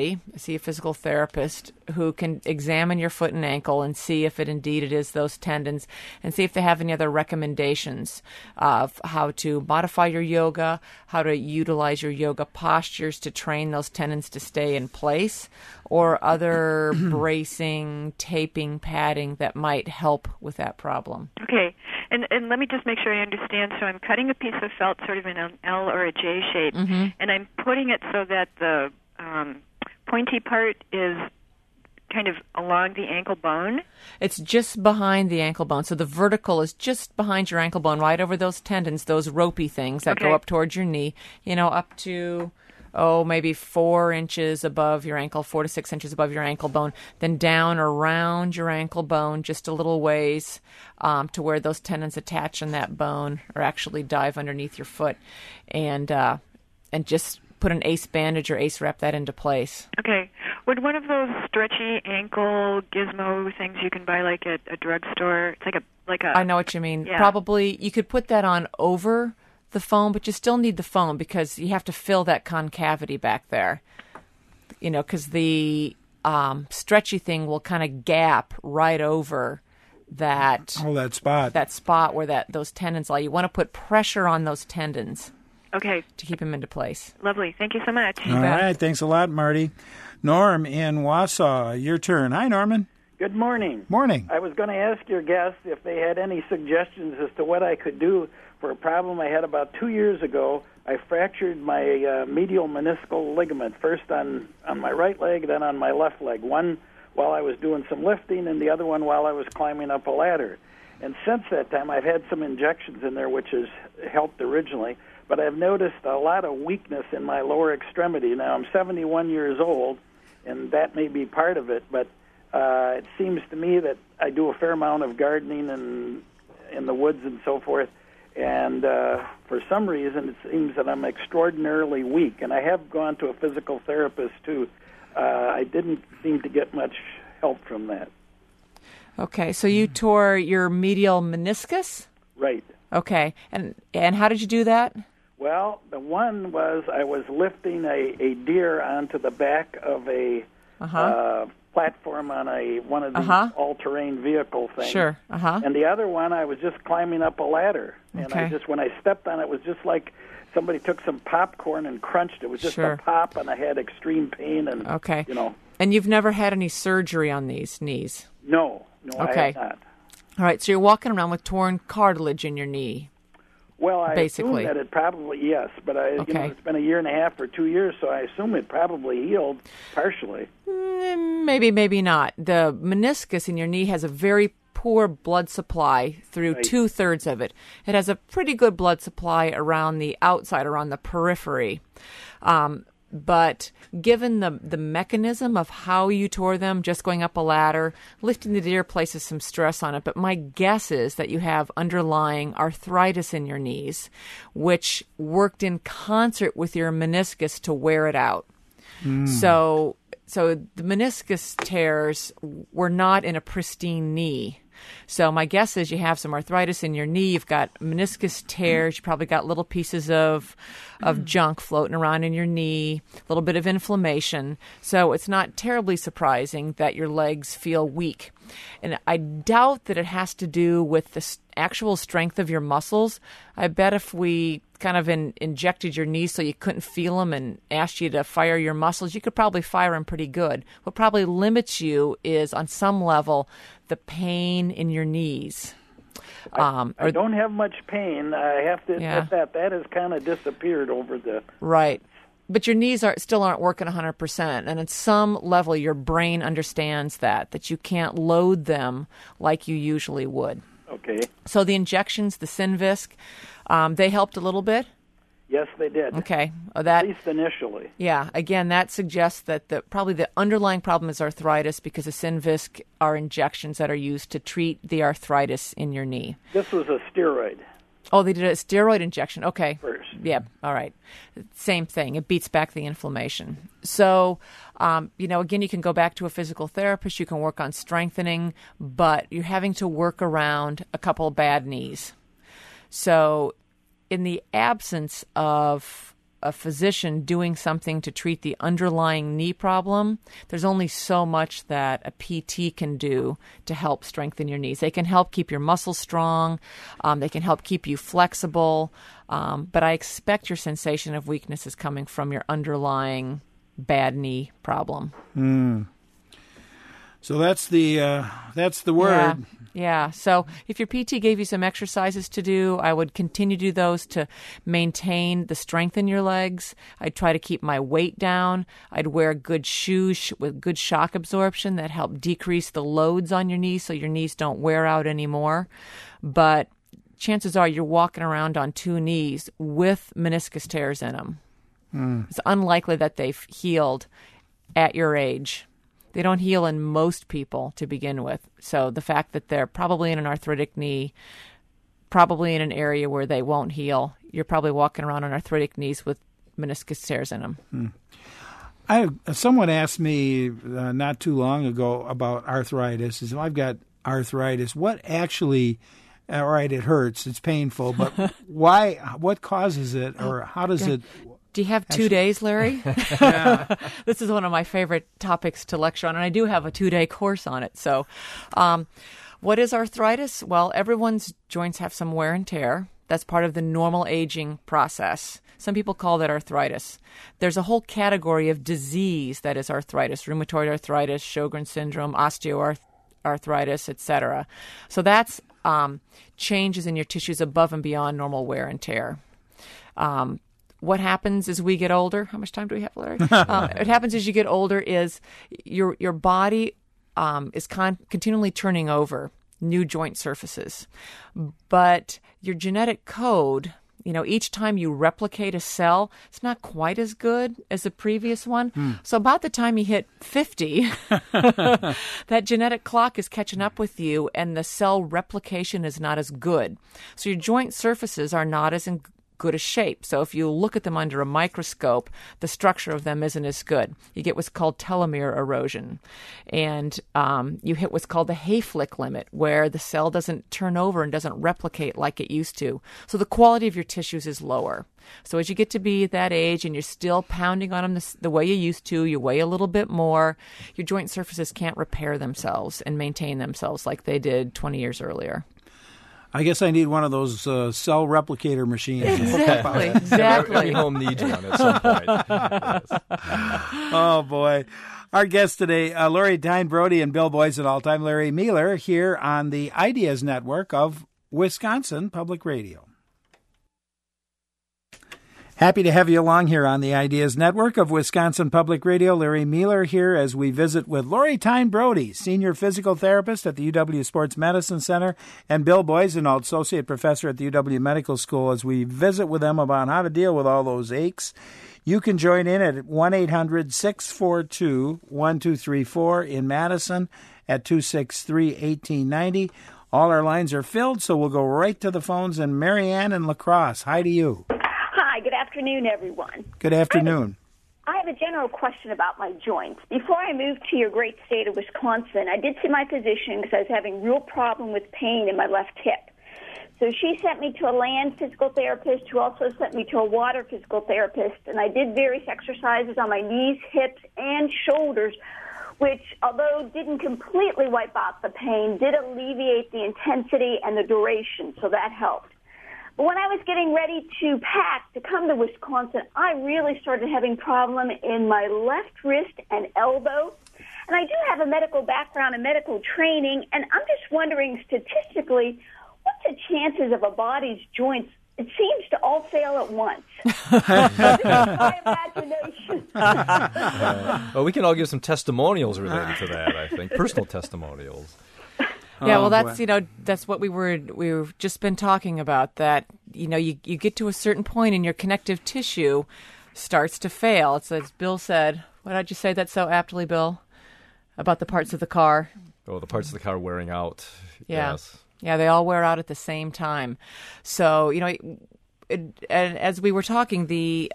a physical therapist who can examine your foot and ankle and see if it is those tendons, and see if they have any other recommendations of how to modify your yoga, how to utilize your yoga postures to train those tendons to stay in place, or other bracing, taping, padding that might help with that problem. Okay. And let me just make sure I understand. So I'm cutting a piece of felt sort of in an L or a J shape, and I'm putting it so that the pointy part is kind of along the ankle bone? It's just behind the ankle bone. So the vertical is just behind your ankle bone, right over those tendons, those ropey things that go up towards your knee, up to... maybe 4 inches above your ankle, 4 to 6 inches above your ankle bone, then down around your ankle bone just a little ways to where those tendons attach on that bone, or actually dive underneath your foot, and just put an ACE bandage or ACE wrap that into place. Okay. Would one of those stretchy ankle gizmo things you can buy like at a drugstore? It's like a. I know what you mean. Yeah. Probably you could put that on over the foam, but you still need the foam because you have to fill that concavity back there. You know, because the stretchy thing will kind of gap right over that spot where those tendons lie. You want to put pressure on those tendons. Okay. To keep them into place. Lovely. Thank you so much. All right. Thanks a lot, Marty. Norm in Wausau, your turn. Hi, Norman. Good morning. Morning. I was going to ask your guests if they had any suggestions as to what I could do for a problem I had about 2 years ago. I fractured my medial meniscal ligament, first on my right leg, then on my left leg. One while I was doing some lifting, and the other one while I was climbing up a ladder. And since that time, I've had some injections in there, which has helped originally. But I've noticed a lot of weakness in my lower extremity. Now, I'm 71 years old, and that may be part of it, but it seems to me that I do a fair amount of gardening and in the woods and so forth, and for some reason it seems that I'm extraordinarily weak. And I have gone to a physical therapist, too. I didn't seem to get much help from that. Okay, so you tore your medial meniscus? Right. Okay, and how did you do that? Well, the one was I was lifting a deer onto the back of a platform on one of these all-terrain vehicle things. Sure. And the other one, I was just climbing up a ladder, and when I stepped on it, it was just like somebody took some popcorn and crunched it. It was just a pop, and I had extreme pain. And you know. And you've never had any surgery on these knees? No, I have not. All right, so you're walking around with torn cartilage in your knee. Well, I basically assume that it probably, yes, but it's been a year and a half or 2 years, so I assume it probably healed partially. Maybe, maybe not. The meniscus in your knee has a very poor blood supply through 2/3 of it. It has a pretty good blood supply around the outside, around the periphery. But given the mechanism of how you tore them, just going up a ladder, lifting the deer places some stress on it. But my guess is that you have underlying arthritis in your knees, which worked in concert with your meniscus to wear it out. So the meniscus tears were not in a pristine knee. So my guess is you have some arthritis in your knee. You've got meniscus tears. You probably got little pieces of junk floating around in your knee, a little bit of inflammation. So it's not terribly surprising that your legs feel weak. And I doubt that it has to do with the actual strength of your muscles. I bet if we kind of injected your knees so you couldn't feel them and asked you to fire your muscles, you could probably fire them pretty good. What probably limits you is, on some level, the pain in your knees. I don't have much pain. I have to admit that has kind of disappeared over the... Right. But your knees still aren't working 100%. And at some level, your brain understands that you can't load them like you usually would. Okay. So the injections, the Synvisc, they helped a little bit? Yes, they did. Okay. At least initially. Yeah. Again, that suggests that probably the underlying problem is arthritis, because the Synvisc are injections that are used to treat the arthritis in your knee. This was a steroid. Oh, they did a steroid injection. Okay. First. Yeah. All right. Same thing. It beats back the inflammation. So, again, you can go back to a physical therapist. You can work on strengthening, but you're having to work around a couple of bad knees. So in the absence of a physician doing something to treat the underlying knee problem, there's only so much that a PT can do to help strengthen your knees. They can help keep your muscles strong. They can help keep you flexible. But I expect your sensation of weakness is coming from your underlying bad knee problem. So that's the word. Yeah. So if your PT gave you some exercises to do, I would continue to do those to maintain the strength in your legs. I'd try to keep my weight down. I'd wear good shoes with good shock absorption that help decrease the loads on your knees so your knees don't wear out anymore. But chances are you're walking around on two knees with meniscus tears in them. It's unlikely that they've healed at your age. They don't heal in most people to begin with. So the fact that they're probably in an arthritic knee, probably in an area where they won't heal, you're probably walking around on arthritic knees with meniscus tears in them. Someone asked me not too long ago about arthritis. I've got arthritis. What actually All right, it hurts. It's painful. But why? What causes it, or how does it? Do you have 2 days, Larry? Yeah. This is one of my favorite topics to lecture on, and I do have a 2-day course on it. So, what is arthritis? Well, everyone's joints have some wear and tear. That's part of the normal aging process. Some people call that arthritis. There's a whole category of disease that is arthritis: rheumatoid arthritis, Sjogren's syndrome, osteoarthritis, etc. So that's changes in your tissues above and beyond normal wear and tear. What happens as we get older? How much time do we have, Larry? What happens as you get older is your body is continually turning over new joint surfaces. But your genetic code, each time you replicate a cell, it's not quite as good as the previous one. So about the time you hit 50, that genetic clock is catching up with you, and the cell replication is not as good. So your joint surfaces are not as in good a shape. So if you look at them under a microscope, the structure of them isn't as good. You get what's called telomere erosion. And you hit what's called the Hayflick limit, where the cell doesn't turn over and doesn't replicate like it used to. So the quality of your tissues is lower. So as you get to be that age and you're still pounding on them the way you used to, you weigh a little bit more, your joint surfaces can't repair themselves and maintain themselves like they did 20 years earlier. I guess I need one of those cell replicator machines. Exactly. Every home needs one at some point. Yes. Oh, boy. Our guests today, Lori Tyne Brody and Bill Boysen, I'm Larry Mueller, here on the Ideas Network of Wisconsin Public Radio. Happy to have you along here on the Ideas Network of Wisconsin Public Radio. Larry Mueller here as we visit with Lori Tyne Brody, Senior Physical Therapist at the UW Sports Medicine Center, and Bill Boysen, Associate Professor at the UW Medical School, as we visit with them about how to deal with all those aches. You can join in at 1-800-642-1234 in Madison at 263-1890. All our lines are filled, so we'll go right to the phones. And Marianne in La Crosse, hi to you. Hi, good afternoon, everyone. Good afternoon. I have a general question about my joints. Before I moved to your great state of Wisconsin, I did see my physician because I was having real problem with pain in my left hip. So she sent me to a land physical therapist who also sent me to a water physical therapist, and I did various exercises on my knees, hips, and shoulders, which, although didn't completely wipe out the pain, did alleviate the intensity and the duration, so that helped. But when I was getting ready to pack to come to Wisconsin, I really started having problem in my left wrist and elbow. And I do have a medical background and medical training, and I'm just wondering statistically, what's the chances of a body's joints? It seems to all fail at once. This is my imagination. Well, we can all give some testimonials related to that, I think. Personal testimonials. Yeah, well, that's that's what we've just been talking about. That you get to a certain point and your connective tissue starts to fail. It's as Bill said. What did you say that so aptly, Bill? About the parts of the car. Oh, the parts of the car wearing out. Yeah. Yes. Yeah, they all wear out at the same time. So and as we were talking, we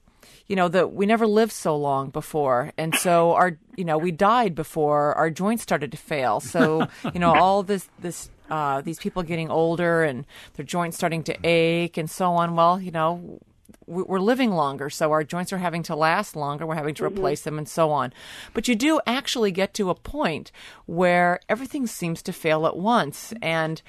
never lived so long before, and so we died before our joints started to fail. So all these people getting older and their joints starting to ache and so on. Well, we're living longer, so our joints are having to last longer. We're having to replace them and so on. But you do actually get to a point where everything seems to fail at once, and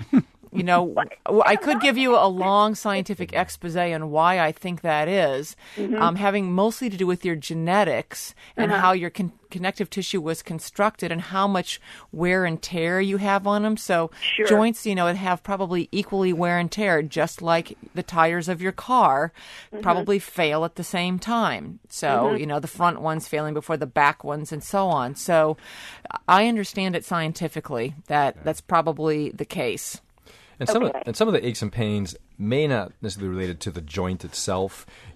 I could give you a long scientific expose on why I think that is, having mostly to do with your genetics and how your connective tissue was constructed and how much wear and tear you have on them. So joints, have probably equally wear and tear, just like the tires of your car probably fail at the same time. So, the front ones failing before the back ones and so on. So I understand it scientifically that that's probably the case. And some of the aches and pains may not necessarily be related to the joint itself.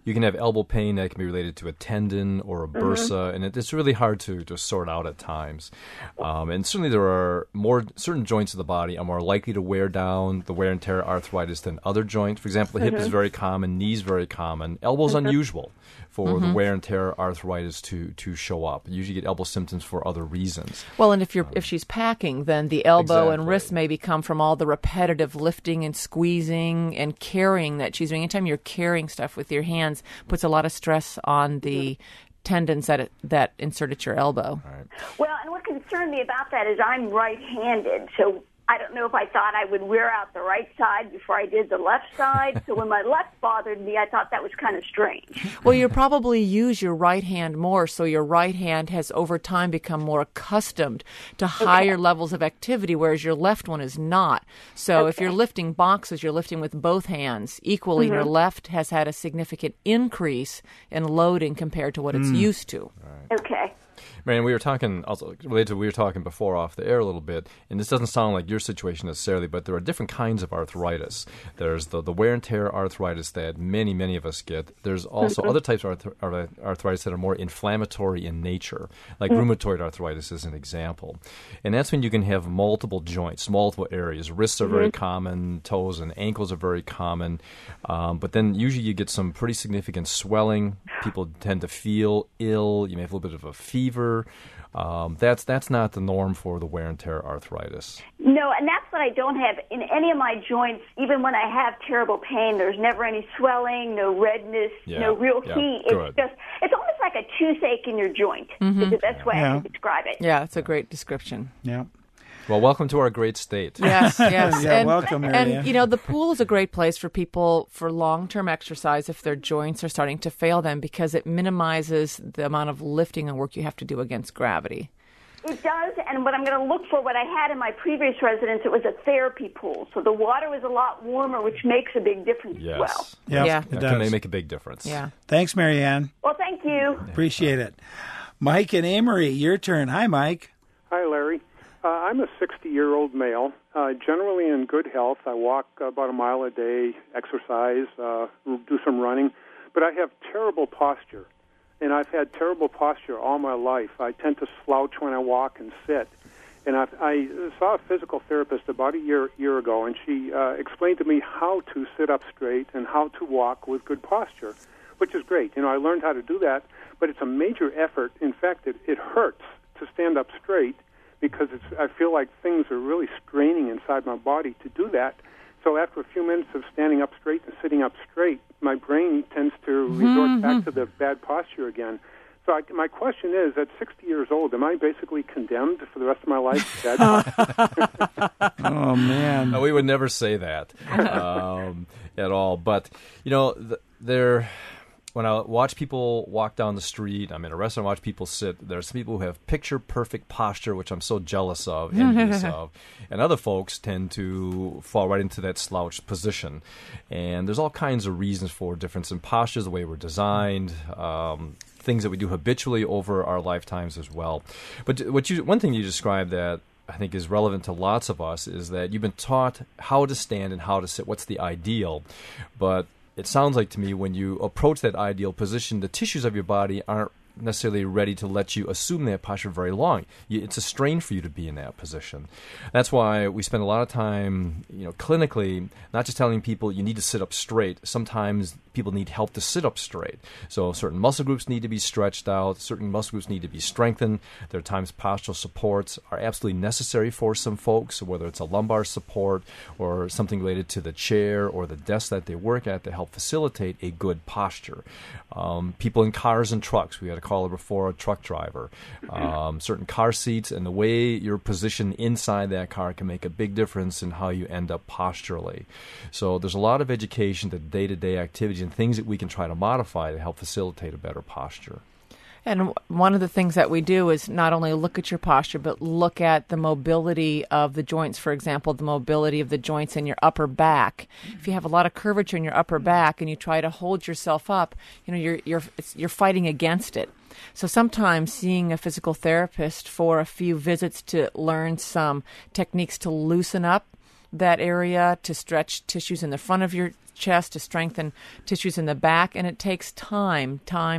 You can have elbow pain that can be related to a tendon or a bursa, and it's really hard to sort out at times. And certainly there are certain joints of the body are more likely to wear down the wear and tear arthritis than other joints. For example, the hip is very common, knees very common, elbows unusual for the wear and tear arthritis to show up. You usually get elbow symptoms for other reasons. Well, and if she's packing, then the elbow and wrist maybe come from all the repetitive lifting and squeezing and carrying that she's doing. Anytime you're carrying stuff with your hands, puts a lot of stress on the tendons that insert at your elbow. Right. Well, and what concerned me about that is I'm right-handed, so I don't know if I thought I would wear out the right side before I did the left side. So when my left bothered me, I thought that was kind of strange. Well, you probably use your right hand more, so your right hand has over time become more accustomed to higher levels of activity, whereas your left one is not. So if you're lifting boxes, you're lifting with both hands equally, and your left has had a significant increase in loading compared to what it's used to. Right. Okay. Marianne, we were talking also related to we were talking before off the air a little bit, and this doesn't sound like your situation necessarily, but there are different kinds of arthritis. There's the wear and tear arthritis that many of us get. There's also other types of arthritis that are more inflammatory in nature, like rheumatoid arthritis is an example. And that's when you can have multiple joints, multiple areas. Wrists are very common, toes and ankles are very common, but then usually you get some pretty significant swelling. People tend to feel ill. You may have a little bit of a fever. That's not the norm for the wear and tear arthritis. No, and that's what I don't have in any of my joints. Even when I have terrible pain, there's never any swelling, no redness, no real heat. It's almost like a toothache in your joint. Is the best way I can describe it. Yeah, it's a great description. Yeah. Well, welcome to our great state. Yes. Welcome, Marianne. And, the pool is a great place for people for long-term exercise if their joints are starting to fail them because it minimizes the amount of lifting and work you have to do against gravity. It does, and what I'm going to look for, what I had in my previous residence, it was a therapy pool. So the water was a lot warmer, which makes a big difference as well. It does. Can make a big difference. Yeah. Thanks, Marianne. Well, thank you. Appreciate it. Mike and Amory, your turn. Hi, Mike. Hi, Larry. I'm a 60-year-old male, generally in good health. I walk about a mile a day, exercise, do some running, but I have terrible posture, and I've had terrible posture all my life. I tend to slouch when I walk and sit, and I saw a physical therapist about a year ago, and she explained to me how to sit up straight and how to walk with good posture, which is great. I learned how to do that, but it's a major effort. In fact, it hurts to stand up straight, because I feel like things are really straining inside my body to do that. So after a few minutes of standing up straight and sitting up straight, my brain tends to resort back to the bad posture again. So my question is, at 60 years old, am I basically condemned for the rest of my life to bad posture? Oh, man. No, we would never say that at all. But, when I watch people walk down the street, I'm in a restaurant, watch people sit, there's some people who have picture-perfect posture, which I'm so jealous of, envious of, and other folks tend to fall right into that slouched position. And there's all kinds of reasons for difference in postures, the way we're designed, things that we do habitually over our lifetimes as well. But one thing you described that I think is relevant to lots of us is that you've been taught how to stand and how to sit, what's the ideal, but it sounds like to me when you approach that ideal position, the tissues of your body aren't necessarily ready to let you assume that posture very long. It's a strain for you to be in that position. That's why we spend a lot of time, clinically, not just telling people you need to sit up straight. Sometimes people need help to sit up straight. So certain muscle groups need to be stretched out. Certain muscle groups need to be strengthened. There are times postural supports are absolutely necessary for some folks, whether it's a lumbar support or something related to the chair or the desk that they work at to help facilitate a good posture. People in cars and trucks, we had a caller before, a truck driver. Certain car seats and the way you're positioned inside that car can make a big difference in how you end up posturally. So there's a lot of education to day-to-day activities and things that we can try to modify to help facilitate a better posture. And one of the things that we do is not only look at your posture, but look at the mobility of the joints. For example, the mobility of the joints in your upper back. If you have a lot of curvature in your upper back and you try to hold yourself up, you're fighting against it. So sometimes seeing a physical therapist for a few visits to learn some techniques to loosen up that area, to stretch tissues in the front of your chest, to strengthen tissues in the back, and it takes time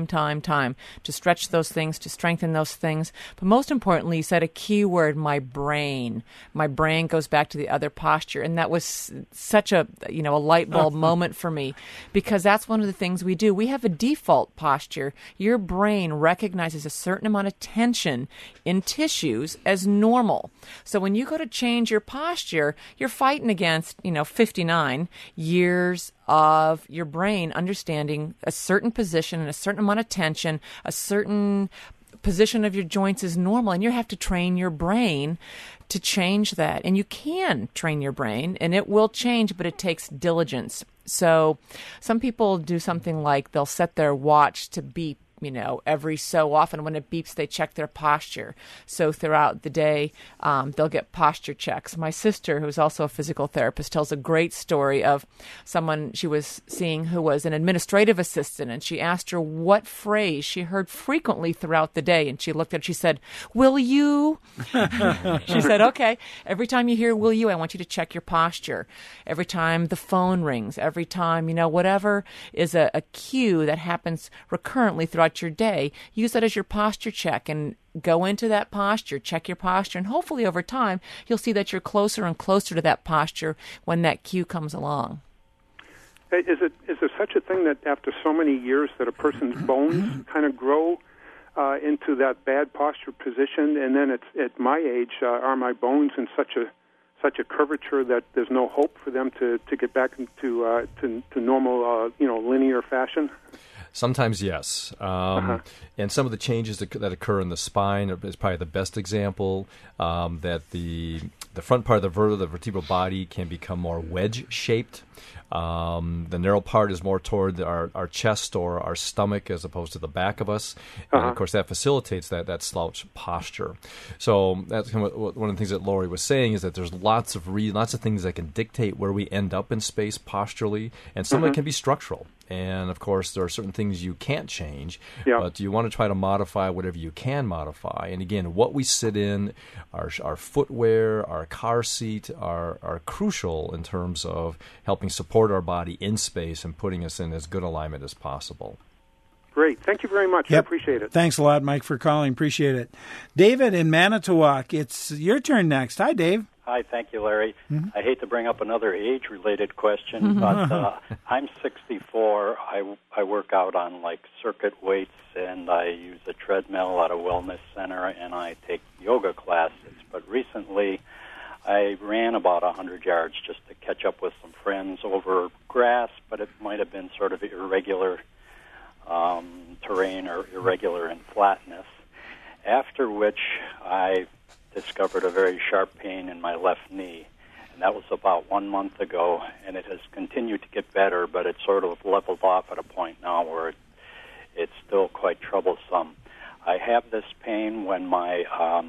to stretch those things, to strengthen those things. But most importantly, you said a key word, my brain. My brain goes back to the other posture, and that was such a light bulb moment for me, because that's one of the things we do. We have a default posture. Your brain recognizes a certain amount of tension in tissues as normal. So when you go to change your posture, you're fighting against, 59 years of your brain understanding a certain position and a certain amount of tension, a certain position of your joints is normal, and you have to train your brain to change that. And you can train your brain, and it will change, but it takes diligence. So some people do something like they'll set their watch to beep, every so often. When it beeps, they check their posture. So throughout the day, they'll get posture checks. My sister, who's also a physical therapist, tells a great story of someone she was seeing who was an administrative assistant, and she asked her what phrase she heard frequently throughout the day, and she looked at her, she said, "Will you?" She said, "Okay, every time you hear 'will you,' I want you to check your posture. Every time the phone rings, every time, whatever is a cue that happens recurrently throughout your day, use that as your posture check and go into that posture, check your posture, and hopefully over time you'll see that you're closer and closer to that posture when that cue comes along." Is there such a thing that after so many years that a person's bones kind of grow into that bad posture position, and then it's at my age, are my bones in such a curvature that there's no hope for them to get back into to normal linear fashion? Sometimes, yes. And some of the changes that occur in the spine is probably the best example, that the front part of the vertebral body can become more wedge-shaped. The narrow part is more toward our chest or our stomach as opposed to the back of us. And, of course, that facilitates that slouch posture. So that's one of the things that Lori was saying, is that there's lots of things that can dictate where we end up in space posturally, and some of it can be structural. And, of course, there are certain things you can't change, but you want to try to modify whatever you can modify. And, again, what we sit in, our footwear, our car seat are crucial in terms of helping support our body in space and putting us in as good alignment as possible. Great. Thank you very much. I appreciate it. Thanks a lot, Mike, for calling. Appreciate it. David in Manitowoc, it's your turn next. Hi, Dave. Hi, thank you, Larry. I hate to bring up another age-related question, but I'm 64. I work out on, circuit weights, and I use a treadmill at a wellness center, and I take yoga classes. But recently, I ran about 100 yards just to catch up with some friends over grass, but it might have been sort of irregular terrain or irregular in flatness, after which I discovered a very sharp pain in my left knee, and that was about 1 month ago, and it has continued to get better, but it sort of leveled off at a point now where it's still quite troublesome. I have this pain when my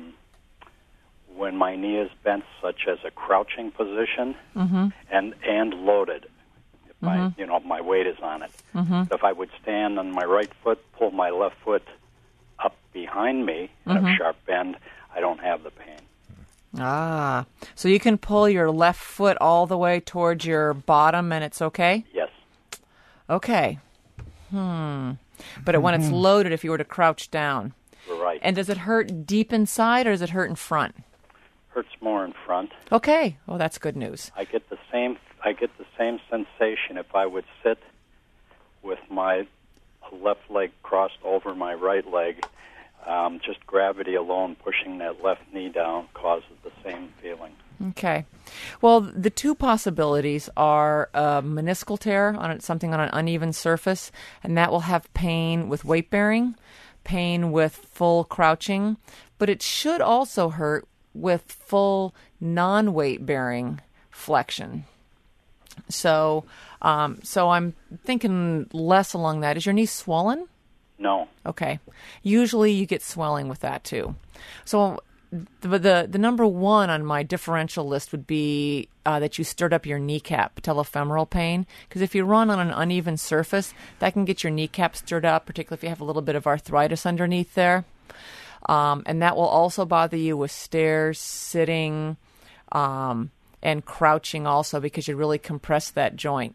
knee is bent, such as a crouching position, and loaded. If my weight is on it. If I would stand on my right foot, pull my left foot up behind me at a sharp bend, I don't have the pain. So you can pull your left foot all the way towards your bottom and it's okay? Yes. Okay. But when it's loaded, if you were to crouch down. Right. And does it hurt deep inside or does it hurt in front? Hurts more in front. Okay. Oh, that's good news. I get the same sensation if I would sit with my left leg crossed over my right leg. Just gravity alone pushing that left knee down causes the same feeling. Okay. Well, the two possibilities are a meniscal tear on something on an uneven surface, and that will have pain with weight bearing, pain with full crouching, but it should also hurt with full non-weight bearing flexion. So I'm thinking less along that. Is your knee swollen? No. Okay. Usually you get swelling with that too. So the number one on my differential list would be that you stirred up your kneecap, patellofemoral pain, because if you run on an uneven surface, that can get your kneecap stirred up, particularly if you have a little bit of arthritis underneath there. And that will also bother you with stairs, sitting, and crouching also, because you really compress that joint.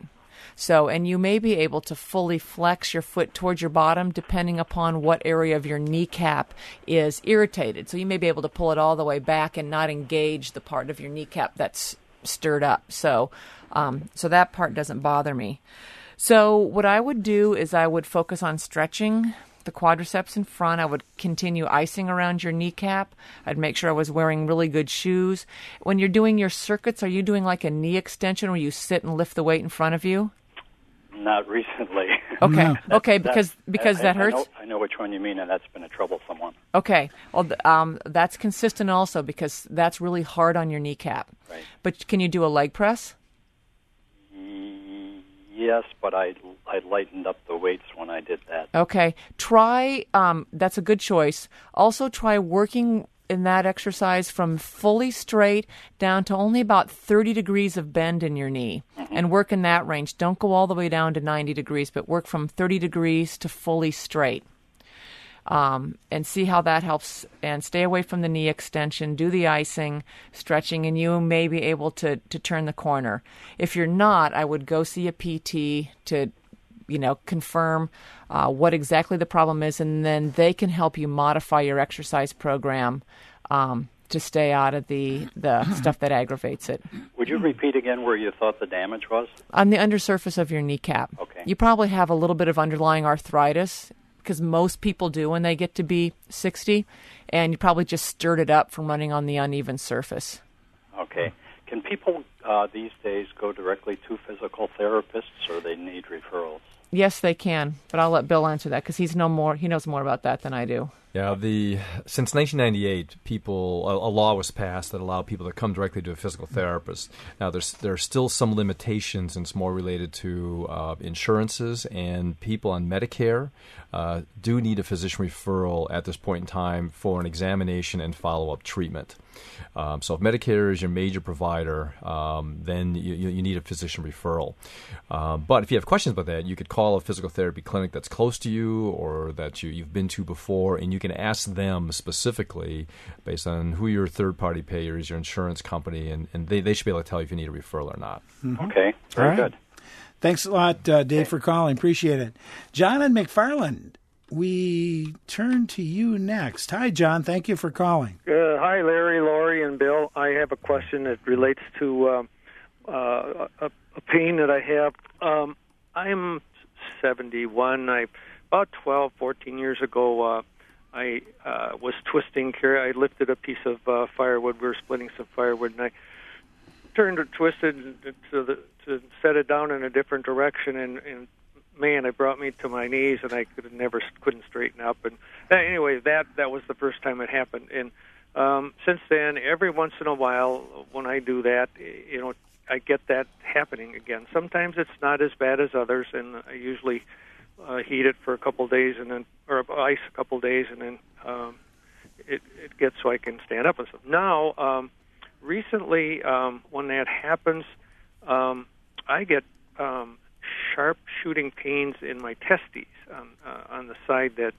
So, and you may be able to fully flex your foot towards your bottom depending upon what area of your kneecap is irritated. So you may be able to pull it all the way back and not engage the part of your kneecap that's stirred up. So that part doesn't bother me. So what I would do is I would focus on stretching the quadriceps in front. I would continue icing around your kneecap. I'd make sure I was wearing really good shoes. When you're doing your circuits, are you doing like a knee extension where you sit and lift the weight in front of you? Not recently. Okay, okay, because that hurts? I know which one you mean, and that's been a troublesome one. Okay, well, that's consistent also because that's really hard on your kneecap. Right. But can you do a leg press? Yes, but I lightened up the weights when I did that. Okay. Try, that's a good choice. Also try working in that exercise from fully straight down to only about 30 degrees of bend in your knee. Mm-hmm. And work in that range. Don't go all the way down to 90 degrees, but work from 30 degrees to fully straight. And see how that helps, and stay away from the knee extension, do the icing, stretching, and you may be able to turn the corner. If you're not, I would go see a PT to, confirm what exactly the problem is, and then they can help you modify your exercise program to stay out of the stuff that aggravates it. Would you repeat again where you thought the damage was? On the undersurface of your kneecap. Okay. You probably have a little bit of underlying arthritis, because most people do when they get to be 60, and you probably just stirred it up from running on the uneven surface. Okay. Can people these days go directly to physical therapists, or they need referrals? Yes, they can, but I'll let Bill answer that because he knows more about that than I do. Yeah, since 1998, a law was passed that allowed people to come directly to a physical therapist. Now, there are still some limitations, and it's more related to insurances, and people on Medicare do need a physician referral at this point in time for an examination and follow-up treatment. So if Medicare is your major provider, then you need a physician referral. But if you have questions about that, you could call a physical therapy clinic that's close to you or that you've been to before, and you can ask them specifically based on who your third-party payer is, your insurance company, and they should be able to tell you if you need a referral or not. Mm-hmm. Okay, very good. Thanks a lot, Dave, for calling. Appreciate it. John and McFarland, we turn to you next. Hi, John. Thank you for calling. Hi, Larry, Lori, and Bill. I have a question that relates to a pain that I have. I'm 71. About 12, 14 years ago, I was twisting here. I lifted a piece of firewood. We were splitting some firewood, and I turned or twisted to set it down in a different direction, and man, it brought me to my knees, and I couldn't straighten up. And anyway, that was the first time it happened. And since then, every once in a while, when I do that, I get that happening again. Sometimes it's not as bad as others, and I usually heat it for a couple of days, or ice a couple of days, and then it gets so I can stand up and stuff. Now, recently, when that happens, I get sharp shooting pains in my testes on the side that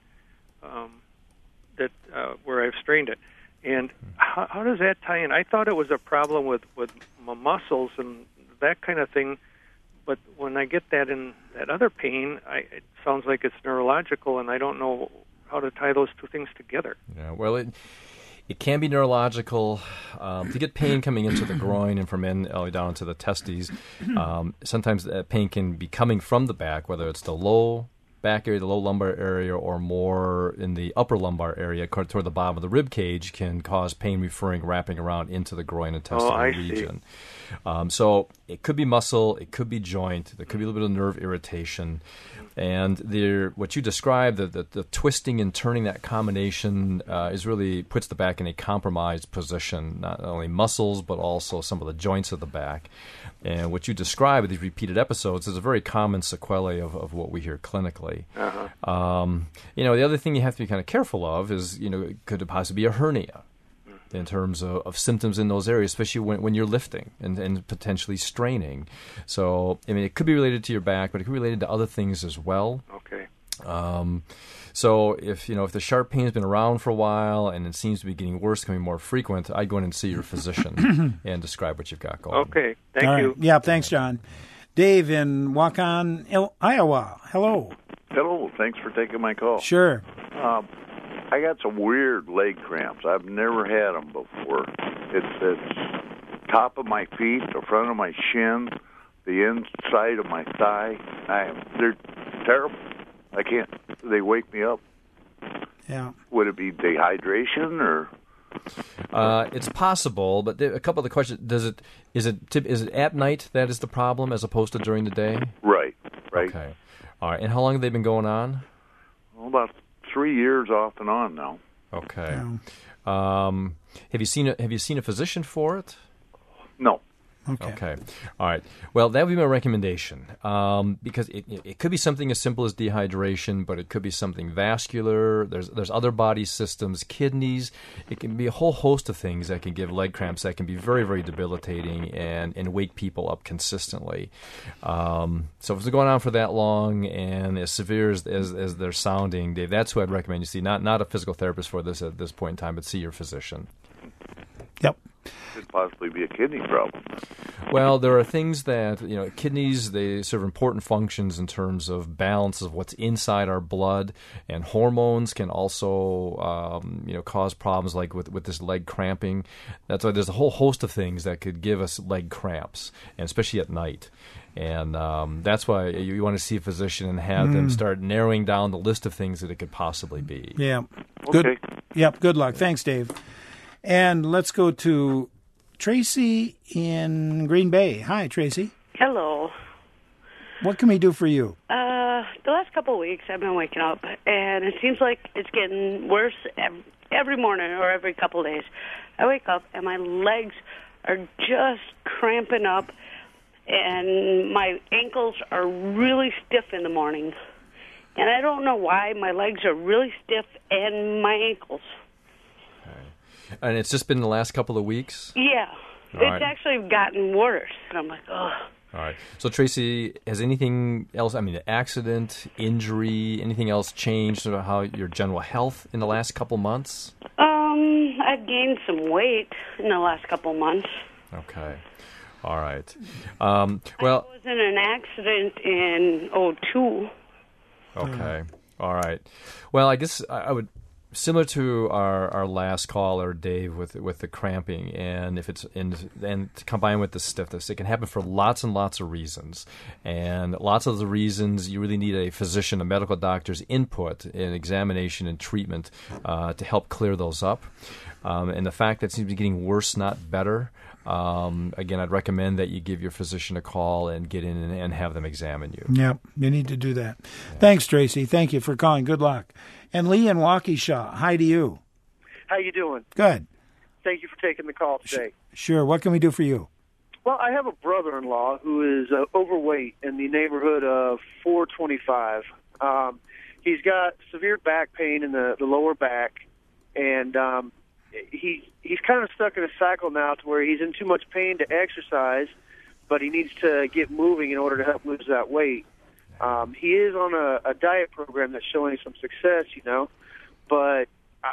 where I've strained it. And how does that tie in? I thought it was a problem with my muscles and that kind of thing, but when I get that other pain, it sounds like it's neurological, and I don't know how to tie those two things together. Yeah, well, it can be neurological. To get pain coming into the groin and from in all the way down into the testes, sometimes that pain can be coming from the back, whether it's the low back area, the low lumbar area, or more in the upper lumbar area toward the bottom of the rib cage, can cause pain wrapping around into the groin intestinal region. So it could be muscle, it could be joint, there could be a little bit of nerve irritation. And what you described, the twisting and turning, that combination is really puts the back in a compromised position, not only muscles, but also some of the joints of the back. And what you describe with these repeated episodes is a very common sequelae of what we hear clinically. Uh-huh. The other thing you have to be kind of careful of is, could it possibly be a hernia in terms of symptoms in those areas, especially when you're lifting and potentially straining. So, it could be related to your back, but it could be related to other things as well. Okay. So if the sharp pain has been around for a while and it seems to be getting worse, becoming more frequent, I'd go in and see your physician and describe what you've got going. Okay, thank you. Yeah, thanks, John. Dave in Waukon, Iowa. Hello. Hello. Thanks for taking my call. Sure. I got some weird leg cramps. I've never had them before. It's top of my feet, the front of my shin, the inside of my thigh. They're terrible. I can't. They wake me up. Yeah. Would it be dehydration or? It's possible, but a couple of the questions: is it at night that is the problem, as opposed to during the day? Right. Okay. All right. And how long have they been going on? Well, about 3 years off and on now. Okay. Have you seen a physician for it? No. Okay. All right. Well, that would be my recommendation, because it could be something as simple as dehydration, but it could be something vascular. There's other body systems, kidneys. It can be a whole host of things that can give leg cramps that can be very, very debilitating and wake people up consistently. So if it's going on for that long and as severe as they're sounding, Dave, that's who I'd recommend you see. Not a physical therapist for this at this point in time, but see your physician. Yep. Could possibly be a kidney problem. Well, there are things that, kidneys, they serve important functions in terms of balance of what's inside our blood, and hormones can also, cause problems like with this leg cramping. That's why there's a whole host of things that could give us leg cramps, and especially at night. And that's why you want to see a physician and have them start narrowing down the list of things that it could possibly be. Yeah. Okay. Yep. Good luck. Thanks, Dave. And let's go to Tracy in Green Bay. Hi, Tracy. Hello. What can we do for you? The last couple of weeks, I've been waking up, and it seems like it's getting worse every morning or every couple of days. I wake up, and my legs are just cramping up, and my ankles are really stiff in the morning. And I don't know why. My legs are really stiff, and my ankles. And it's just been the last couple of weeks? Yeah. It's actually gotten worse. And I'm like, oh. All right. So, Tracy, has anything else, accident, injury, anything else changed about how your general health in the last couple months? I've gained some weight in the last couple months. Okay. All right. I was in an accident in 2002. Okay. All right. Well, I guess I would... Similar to our last caller, Dave, with the cramping, and if it's and combined with the stiffness, it can happen for lots and lots of reasons, and lots of the reasons you really need a physician, a medical doctor's input in examination and treatment to help clear those up. And the fact that it seems to be getting worse, not better. Again, I'd recommend that you give your physician a call and get in and have them examine you. Yep, you need to do that. Yeah. Thanks, Tracy. Thank you for calling. Good luck. And Lee in Waukesha, hi to you. How you doing? Good. Thank you for taking the call today. Sure. What can we do for you? Well, I have a brother-in-law who is overweight in the neighborhood of 425. He's got severe back pain in the lower back, and he's kind of stuck in a cycle now to where he's in too much pain to exercise, but he needs to get moving in order to help lose that weight. He is on a diet program that's showing some success, but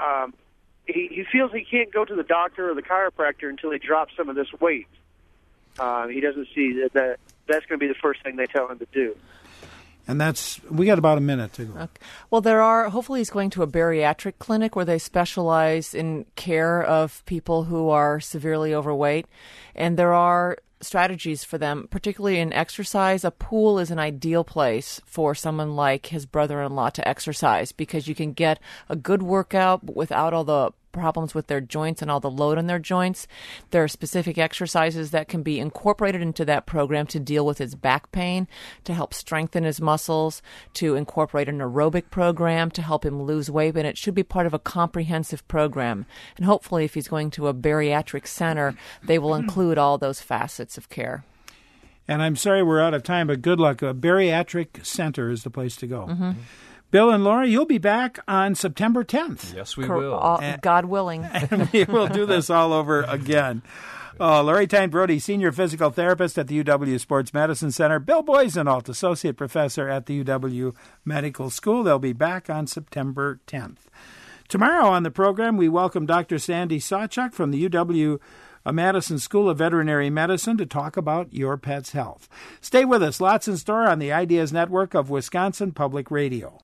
he feels he can't go to the doctor or the chiropractor until he drops some of this weight. He doesn't see that's going to be the first thing they tell him to do. And we got about a minute to go. Okay. Well, hopefully he's going to a bariatric clinic where they specialize in care of people who are severely overweight. And there are strategies for them, particularly in exercise. A pool is an ideal place for someone like his brother-in-law to exercise because you can get a good workout without all the problems with their joints and all the load on their joints. There are specific exercises that can be incorporated into that program to deal with his back pain, to help strengthen his muscles, to incorporate an aerobic program to help him lose weight, and it should be part of a comprehensive program. And hopefully if he's going to a bariatric center, they will include all those facets of care. And I'm sorry we're out of time, but good luck. A bariatric center is the place to go. Mm-hmm. Bill and Laura, you'll be back on September 10th. Yes, we will. God willing. And we will do this all over again. Lori Tyne-Brody, Senior Physical Therapist at the UW Sports Medicine Center. Bill Boysenalt, Associate Professor at the UW Medical School. They'll be back on September 10th. Tomorrow on the program, we welcome Dr. Sandy Sawchuk from the UW a Madison School of Veterinary Medicine, to talk about your pet's health. Stay with us. Lots in store on the Ideas Network of Wisconsin Public Radio.